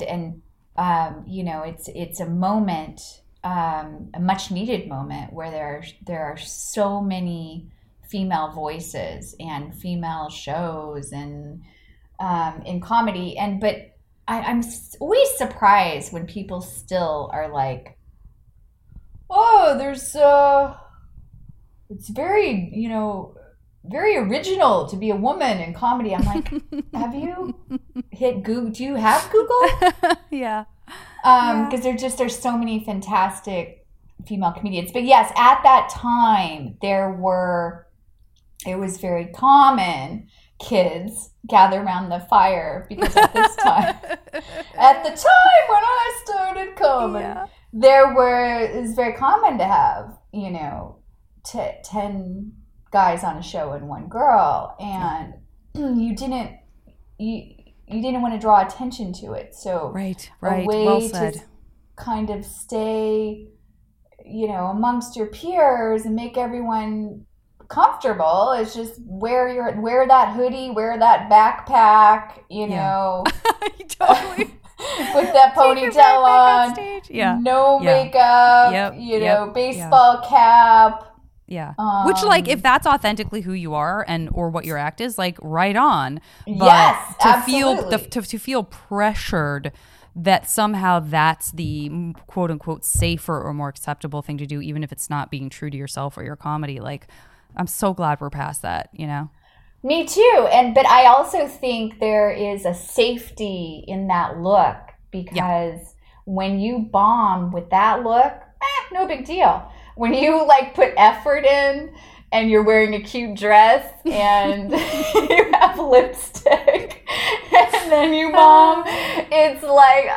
it's a moment, a much needed moment where there are so many female voices and female shows and in comedy. But I'm always surprised when people still are like, oh, there's it's very, very original to be a woman in comedy. I'm like, have you hit Google? Do you have Google? Yeah. Because there's so many fantastic female comedians. But yes, at that time it was very common kids gather around the fire, because at the time when I started comedy, it was very common to have, 10 guys on a show and one girl, and you didn't want to draw attention to it. So right. A way well said. to kind of stay, amongst your peers and make everyone comfortable is just wear that hoodie, wear that backpack, Totally. With that ponytail on, no makeup, baseball cap. Yeah. Which, like, if that's authentically who you are or what your act is, like, right on. But yes, to absolutely. to feel pressured that somehow that's the quote unquote safer or more acceptable thing to do, even if it's not being true to yourself or your comedy. Like, I'm so glad we're past that, Me too. But I also think there is a safety in that look, because when you bomb with that look, no big deal. When you like put effort in and you're wearing a cute dress and you have lipstick and then you bomb, it's like,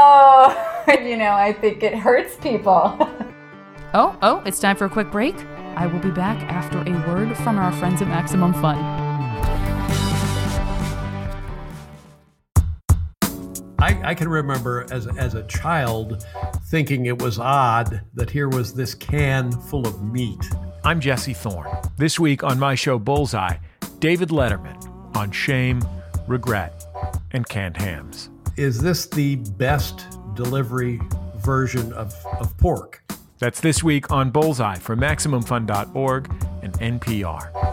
I think it hurts people. Oh, it's time for a quick break. I will be back after a word from our friends at Maximum Fun. I can remember as a child thinking it was odd that here was this can full of meat. I'm Jesse Thorne. This week on my show Bullseye, David Letterman on shame, regret, and canned hams. Is this the best delivery version of pork? That's this week on Bullseye from MaximumFun.org and NPR.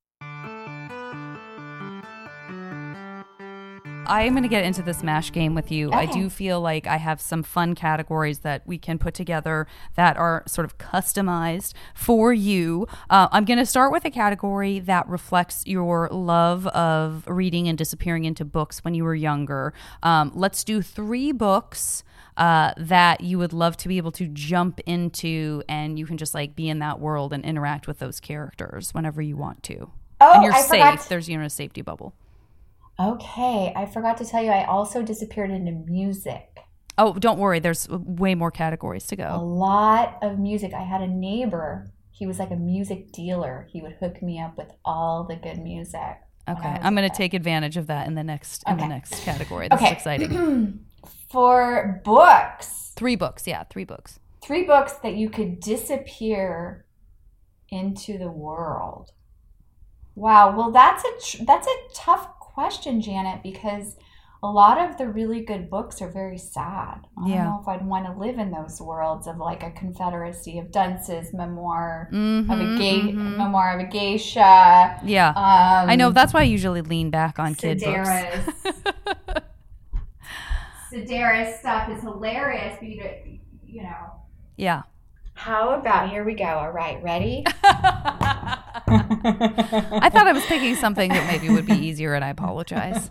I'm going to get into this MASH game with you. Okay. I do feel like I have some fun categories that we can put together that are sort of customized for you. I'm going to start with a category that reflects your love of reading and disappearing into books when you were younger. Let's do 3 books that you would love to be able to jump into, and you can just like be in that world and interact with those characters whenever you want to. And you're safe. There's a safety bubble. Okay, I forgot to tell you, I also disappeared into music. Oh, don't worry. There's way more categories to go. A lot of music. I had a neighbor. He was like a music dealer. He would hook me up with all the good music. Okay, I'm going to take advantage of that in the next category. This is exciting. For books. 3 books, yeah, 3 books. 3 books that you could disappear into the world. Wow, well that's a tough question, Janet, because a lot of the really good books are very sad. I don't know if I'd want to live in those worlds of like a Confederacy of Dunces, memoir of a geisha. Yeah, I know. That's why I usually lean back on kid books. Sedaris stuff is hilarious, but you know. Yeah. How about, here we go. All right, ready? I thought I was picking something that maybe would be easier, and I apologize.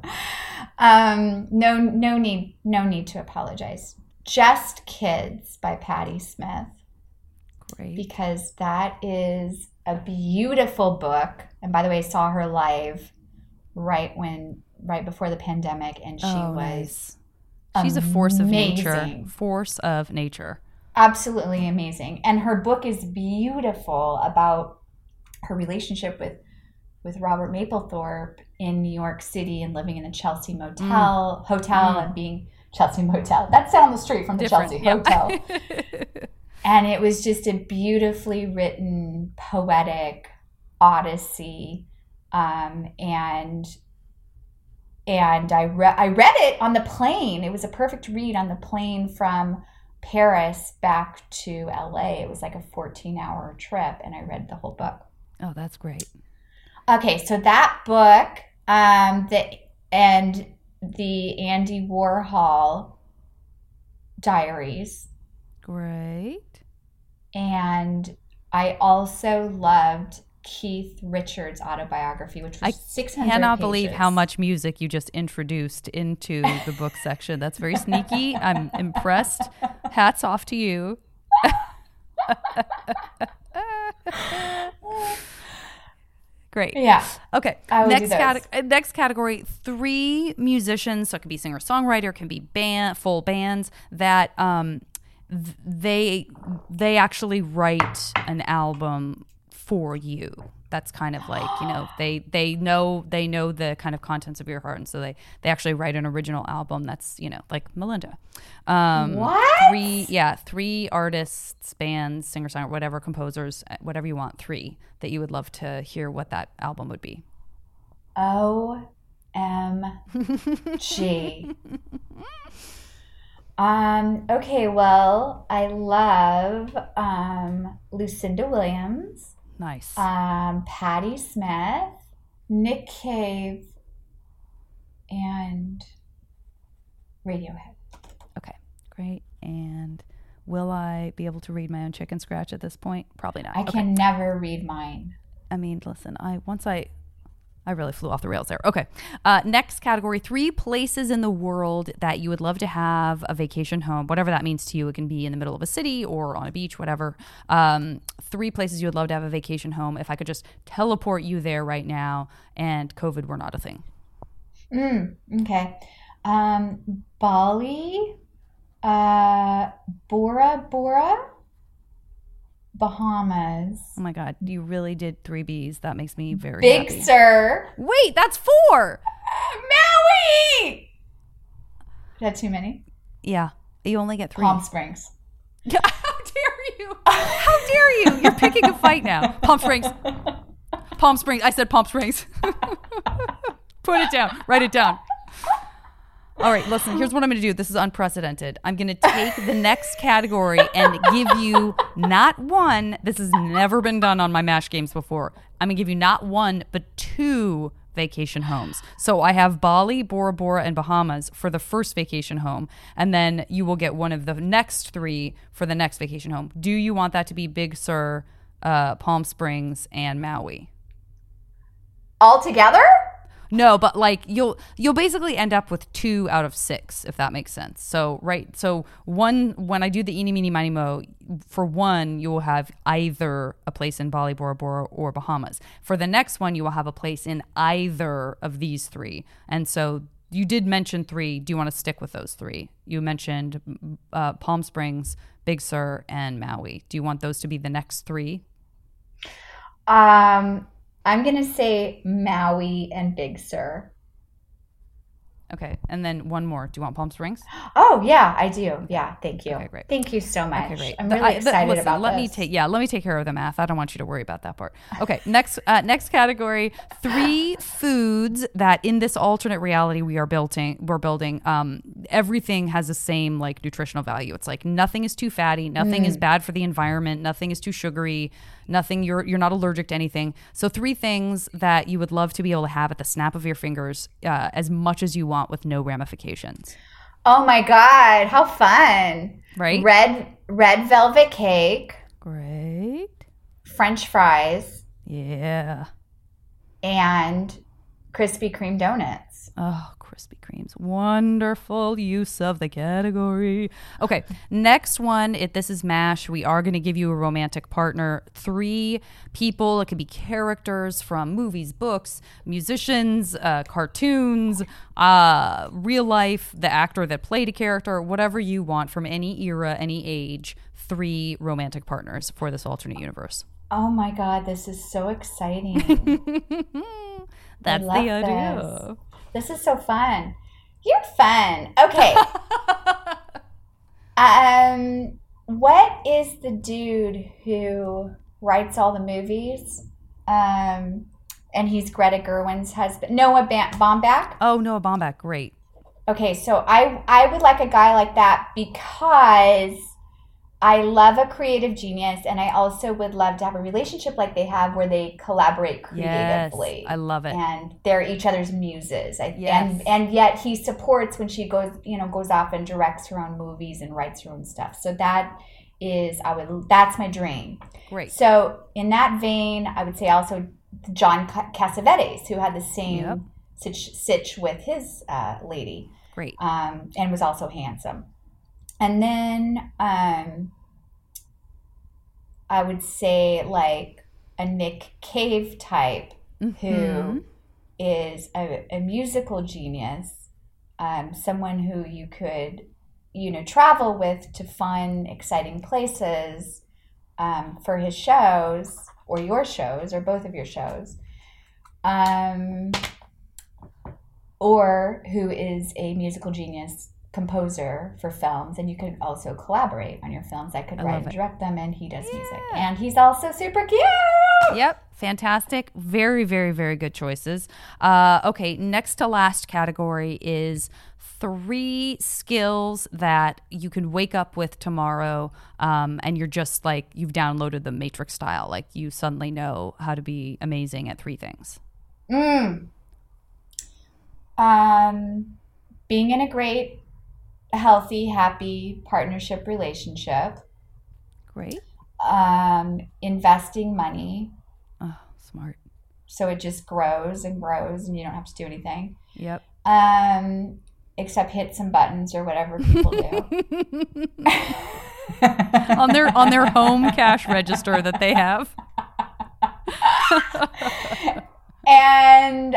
No need to apologize. Just Kids by Patti Smith. Great. Because that is a beautiful book. And by the way, I saw her live right before the pandemic, and she was nice. She's a force of nature. Force of nature. Absolutely amazing. And her book is beautiful about her relationship with Robert Mapplethorpe in New York City and living in the Chelsea hotel and being Chelsea Motel. That's down the street from the Chelsea Hotel. And it was just a beautifully written, poetic odyssey. And I read it on the plane. It was a perfect read on the plane from Paris back to LA. It was like a 14-hour trip, and I read the whole book. Oh, that's great. Okay, so that book, and the Andy Warhol diaries. Great. And I also loved Keith Richards' autobiography, which was 600 pages. I cannot believe how much music you just introduced into the book section. That's very sneaky. I'm impressed. Hats off to you. Great. Yeah. Okay. Next category, 3 musicians. So it could be singer-songwriter, it can be full bands that they actually write an album for you. That's kind of like, they know the kind of contents of your heart, and so they actually write an original album that's, like Melinda. What? 3 artists, bands, singer-songwriter, whatever, composers, whatever you want, 3 that you would love to hear what that album would be. OMG. Okay, well, I love Lucinda Williams. Nice. Patti Smith, Nick Cave, and Radiohead. Okay, great. And will I be able to read my own chicken scratch at this point? Probably not. I can never read mine. I mean, listen, I really flew off the rails there. Okay. Next category, 3 places in the world that you would love to have a vacation home, whatever that means to you. It can be in the middle of a city or on a beach, whatever. 3 places you would love to have a vacation home if I could just teleport you there right now and COVID were not a thing. Okay. Bali, Bora Bora, Bahamas. Oh my God, you really did 3 Bs. That makes me very Big happy. Sur. Wait, that's 4. Maui. Is that too many? Yeah, you only get 3. Palm Springs. How dare you? How dare you? You're picking a fight now. Palm Springs. Palm Springs. I said Palm Springs. Put it down. Write it down. All right, listen, here's what I'm going to do. This is unprecedented. I'm going to take the next category and give you not 1. This has never been done on my MASH games before. I'm going to give you not 1, but 2 vacation homes. So I have Bali, Bora Bora, and Bahamas for the first vacation home. And then you will get one of the next 3 for the next vacation home. Do you want that to be Big Sur, Palm Springs, and Maui? All together? No, but like you'll basically end up with 2 out of 6, if that makes sense. So one, when I do the eeny, meeny, miny, mo, for 1 you will have either a place in Bali, Bora Bora, or Bahamas. For the next one, you will have a place in either of these 3. And so you did mention 3. Do you want to stick with those 3? You mentioned Palm Springs, Big Sur, and Maui. Do you want those to be the next 3? I'm going to say Maui and Big Sur. Okay, and then one more. Do you want Palm Springs? Oh, yeah, I do. Yeah, thank you. Okay, great. Thank you so much. Okay, great. I'm really excited about let this. Let me take care of the math. I don't want you to worry about that part. Okay, next category: 3 foods that in this alternate reality we're building. Everything has the same like nutritional value. It's like nothing is too fatty, nothing is bad for the environment, nothing is too sugary, nothing you're not allergic to anything. So 3 things that you would love to be able to have at the snap of your fingers, as much as you want, with no ramifications. Oh my God, how fun. Right? Red velvet cake. Great. French fries. Yeah. And Krispy Kreme donuts. Oh, Krispy Kremes. Wonderful use of the category. Okay, next one. This is MASH. We are going to give you a romantic partner. 3 people. It could be characters from movies, books, musicians, cartoons, real life, the actor that played a character, whatever you want from any era, any age. 3 romantic partners for this alternate universe. Oh my God, this is so exciting. That's the idea. This is so fun. You're fun. Okay. What is the dude who writes all the movies? And he's Greta Gerwig's husband. Noah Baumbach? Oh, Noah Baumbach. Great. Okay, so I would like a guy like that because I love a creative genius, and I also would love to have a relationship like they have where they collaborate creatively. Yes, I love it. And they're each other's muses. Yes. And yet he supports when she goes off and directs her own movies and writes her own stuff. So that's my dream. Great. So in that vein, I would say also John Cassavetes, who had the same sitch with his lady. Great. And was also handsome. And then I would say like a Nick Cave type who is a musical genius, someone who you could, travel with to fun, exciting places for his shows or your shows or both of your shows. Or who is a musical genius composer for films, and you could also collaborate on your films. I could write and direct them, and he does music, and he's also super cute. Yep, fantastic. Very, very, very good choices. Okay, next to last category is 3 skills that you can wake up with tomorrow, and you're just like, you've downloaded the Matrix style, like you suddenly know how to be amazing at 3 things. Being in a great, healthy, happy partnership relationship. Great. Investing money. Oh, smart. So it just grows and grows and you don't have to do anything. Yep. Except hit some buttons or whatever people do. on their home cash register that they have. And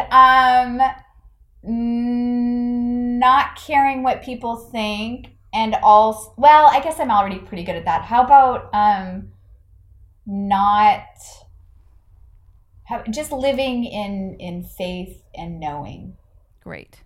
not caring what people think, and also, well, I guess I'm already pretty good at that. How about just living in faith and knowing. Great.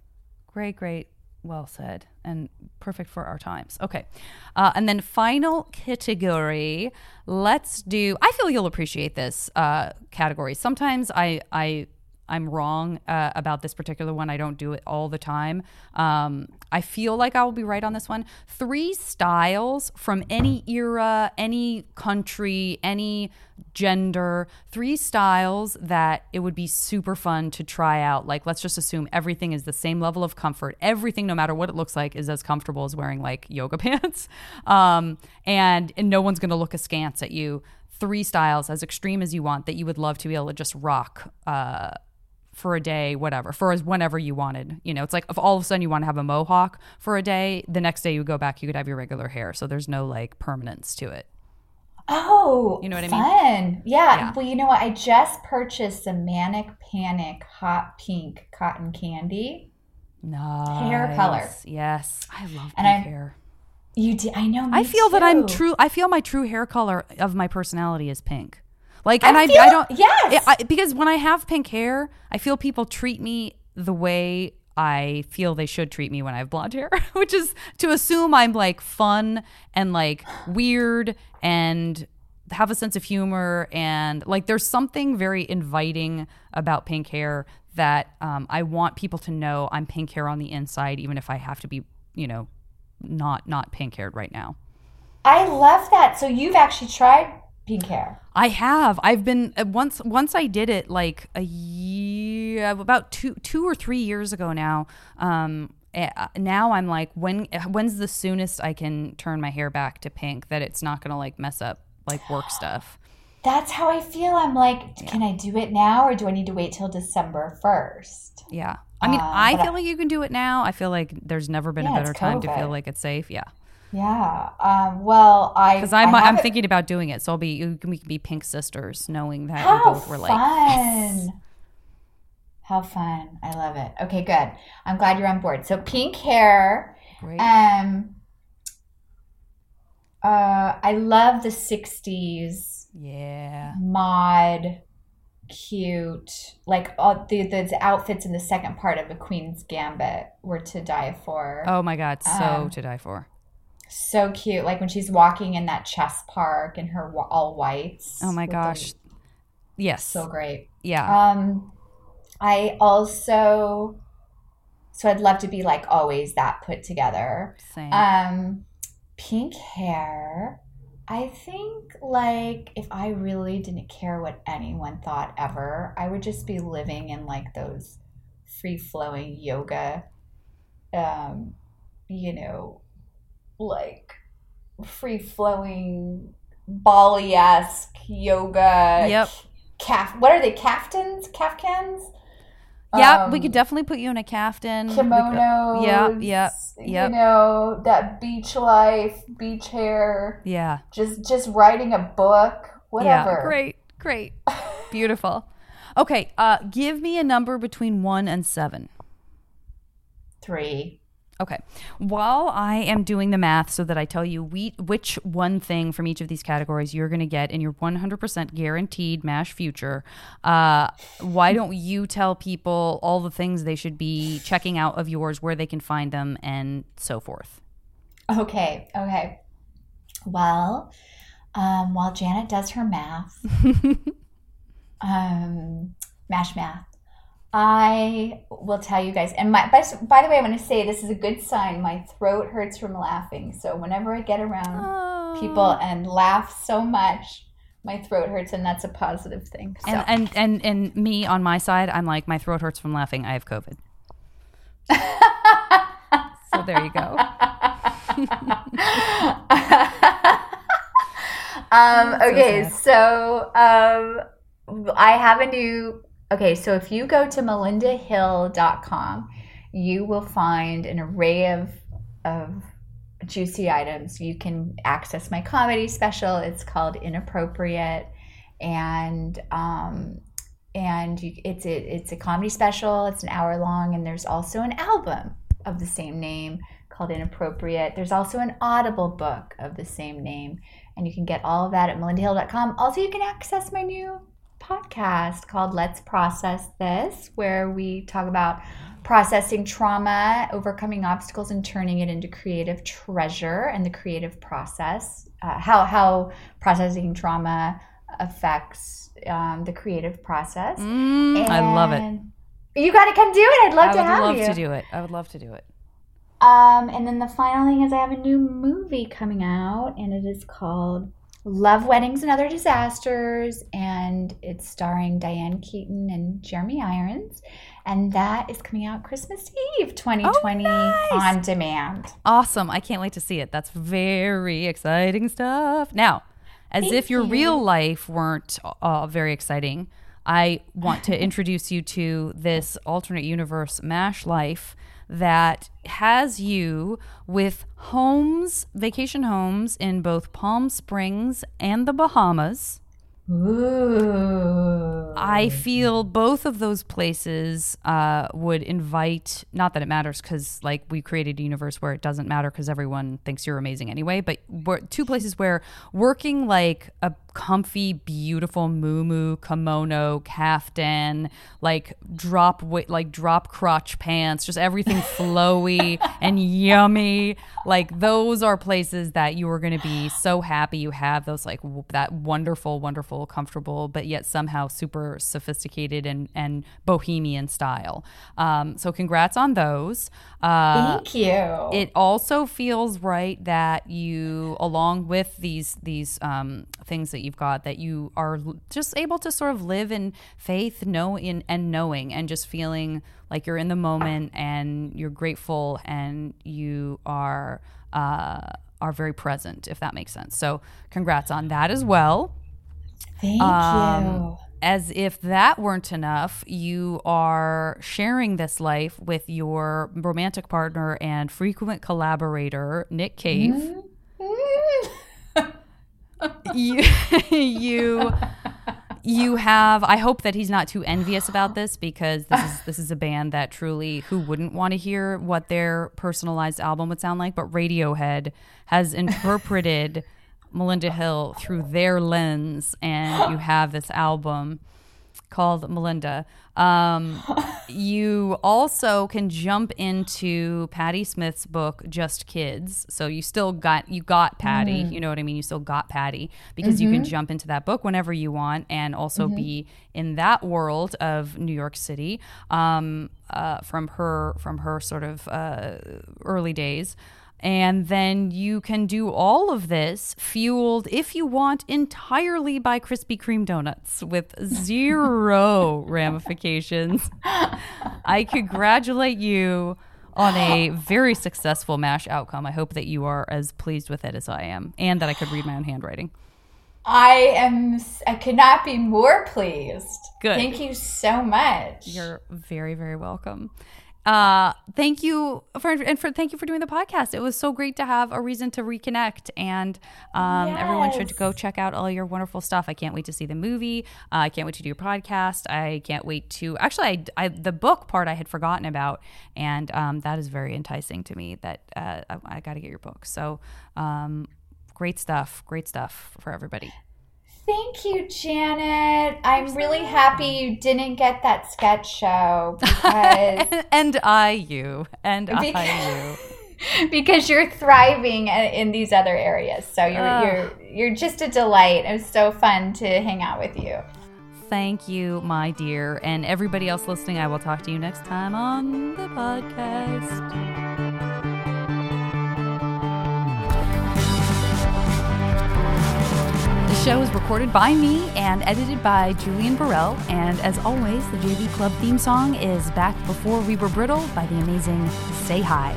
Well said, and perfect for our times. Okay. And then final category, let's do, I feel you'll appreciate this category. Sometimes I'm wrong about this particular one. I don't do it all the time. I feel like I will be right on this one. 3 styles from any era, any country, any gender. 3 styles that it would be super fun to try out. Like, let's just assume everything is the same level of comfort. Everything, no matter what it looks like, is as comfortable as wearing like yoga pants. And no one's going to look askance at you. 3 styles as extreme as you want that you would love to be able to just rock for a day, whatever, for whenever you wanted. It's like if all of a sudden you want to have a mohawk for a day, the next day you go back, you could have your regular hair. So there's no like permanence to it. Oh, you know what I mean? Fun. Yeah. Well, you know what? I just purchased some Manic Panic hot pink cotton candy. Nice. Hair color. Yes. I love pink hair. You did. I know. I feel that I'm true. I feel my true hair color of my personality is pink. Like, and I don't. Yes. Because when I have pink hair, I feel people treat me the way I feel they should treat me when I have blonde hair, which is to assume I'm like fun and like weird and have a sense of humor. And like, there's something very inviting about pink hair that I want people to know I'm pink hair on the inside, even if I have to be, not pink haired right now. I love that. So you've actually tried pink hair. I have. I've been once I did it like a year, about two or 3 years ago now. Now I'm like, when's the soonest I can turn my hair back to pink that it's not going to like mess up like work stuff? That's how I feel. I'm like, can I do it now or do I need to wait till December 1st? Yeah. I mean, I feel like you can do it now. I feel like there's never been a better time to feel like it's safe. Yeah. Yeah. Well, because I'm thinking about doing it, so we can be pink sisters, knowing that we both were like, yes. How fun! I love it. Okay, good. I'm glad you're on board. So pink hair. Great. I love the 60s. Yeah. Mod, cute. Like all the outfits in the second part of The Queen's Gambit were to die for. Oh my God, so to die for. So cute. Like when she's walking in that chess park in her all whites. Oh my gosh. Yes. So great. Yeah. I also, so I'd love to be like always that put together. Same. Pink hair. I think like if I really didn't care what anyone thought ever, I would just be living in like those free flowing yoga, like free flowing Bali-esque yoga. Yep. What are they? Kaftans? Kafkans? Yeah, we could definitely put you in a kaftan. Kimonos. Yep. That beach life, beach hair. Yeah. Just writing a book, whatever. Yeah, great. Beautiful. Okay, give me a number between 1 and 7. 3. Okay. While I am doing the math so that I tell you which one thing from each of these categories you're going to get in your 100% guaranteed MASH future, why don't you tell people all the things they should be checking out of yours, where they can find them, and so forth? Okay. Well, while Janet does her math, MASH math, I will tell you guys, and by the way, I'm going to say this is a good sign. My throat hurts from laughing. So whenever I get around people and laugh so much, my throat hurts, and that's a positive thing. So. And me on my side, I'm like, my throat hurts from laughing. I have COVID. So there you go. Okay, so I have a new. Okay, so if you go to melindahill.com, you will find an array of juicy items. You can access my comedy special. It's called Inappropriate, and it's a comedy special. It's an hour long, and there's also an album of the same name called Inappropriate. There's also an Audible book of the same name, and you can get all of that at melindahill.com. Also, you can access my new podcast called Let's Process This, where we talk about processing trauma, overcoming obstacles, and turning it into creative treasure, and the creative process, how processing trauma affects the creative process. I love it. You got to come do it. I'd love to have you. I would love to do it. And then the final thing is I have a new movie coming out, and it is called Love, Weddings, and Other Disasters, and it's starring Diane Keaton and Jeremy Irons, and that is coming out Christmas Eve 2020 on demand. Awesome. I can't wait to see it. That's very exciting stuff. Now, if your real life weren't very exciting, I want to introduce you to this alternate universe MASH life that has you with vacation homes in both Palm Springs and the Bahamas. Ooh. I feel both of those places would invite, not that it matters because like we created a universe where it doesn't matter because everyone thinks you're amazing anyway, but two places where working like a comfy, beautiful muumuu, kimono, kaftan, like drop crotch pants, just everything flowy and yummy. Like those are places that you are going to be so happy you have those, like that wonderful, wonderful, comfortable, but yet somehow super sophisticated and bohemian style. So congrats on those. Thank you. It also feels right that you, along with these things that you've got, that you are just able to sort of live in faith, knowing and just feeling like you're in the moment and you're grateful and you are very present, if that makes sense. So congrats on that as well. Thank you. As if that weren't enough, you are sharing this life with your romantic partner and frequent collaborator, Nick Cave. You have, I hope that he's not too envious about this, because this is a band that truly, who wouldn't want to hear what their personalized album would sound like, but Radiohead has interpreted Melinda Hill through their lens, and you have this album called Melinda. You also can jump into Patti Smith's book, Just Kids. So you got Patti, you know what I mean? You still got Patti, because you can jump into that book whenever you want and also be in that world of New York City from her sort of early days. And then you can do all of this fueled, if you want, entirely by Krispy Kreme donuts with zero ramifications. I congratulate you on a very successful MASH outcome. I hope that you are as pleased with it as I am, and that I could read my own handwriting. I could not be more pleased. Good. Thank you so much. You're very, very welcome. Thank you for doing the podcast. It was so great to have a reason to reconnect, and everyone should go check out all your wonderful stuff. I can't wait to see the movie. I can't wait to do your podcast. I can't wait to actually. The book part I had forgotten about, and that is very enticing to me. That I got to get your book. So great stuff for everybody. Thank you, Janet. I'm really happy you didn't get that sketch show, because because you're thriving in these other areas. So you're just a delight. It was so fun to hang out with you. Thank you, my dear, and everybody else listening. I will talk to you next time on the podcast. The show is recorded by me and edited by Julian Burrell. And as always, the JV Club theme song is Back Before We Were Brittle by the amazing Say Hi.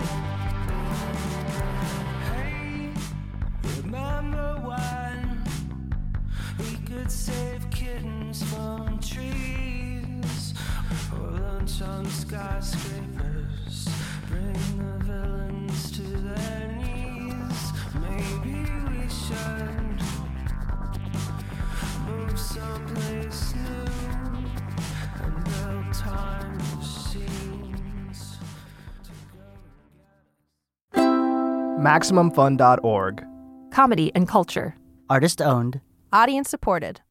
Hey, remember when we could save kittens from trees, or lunch on skyscrapers, bring the villains to their knees? Maybe we should move someplace new and build time machines to go. MaximumFun.org. Comedy and culture. Artist owned. Audience supported.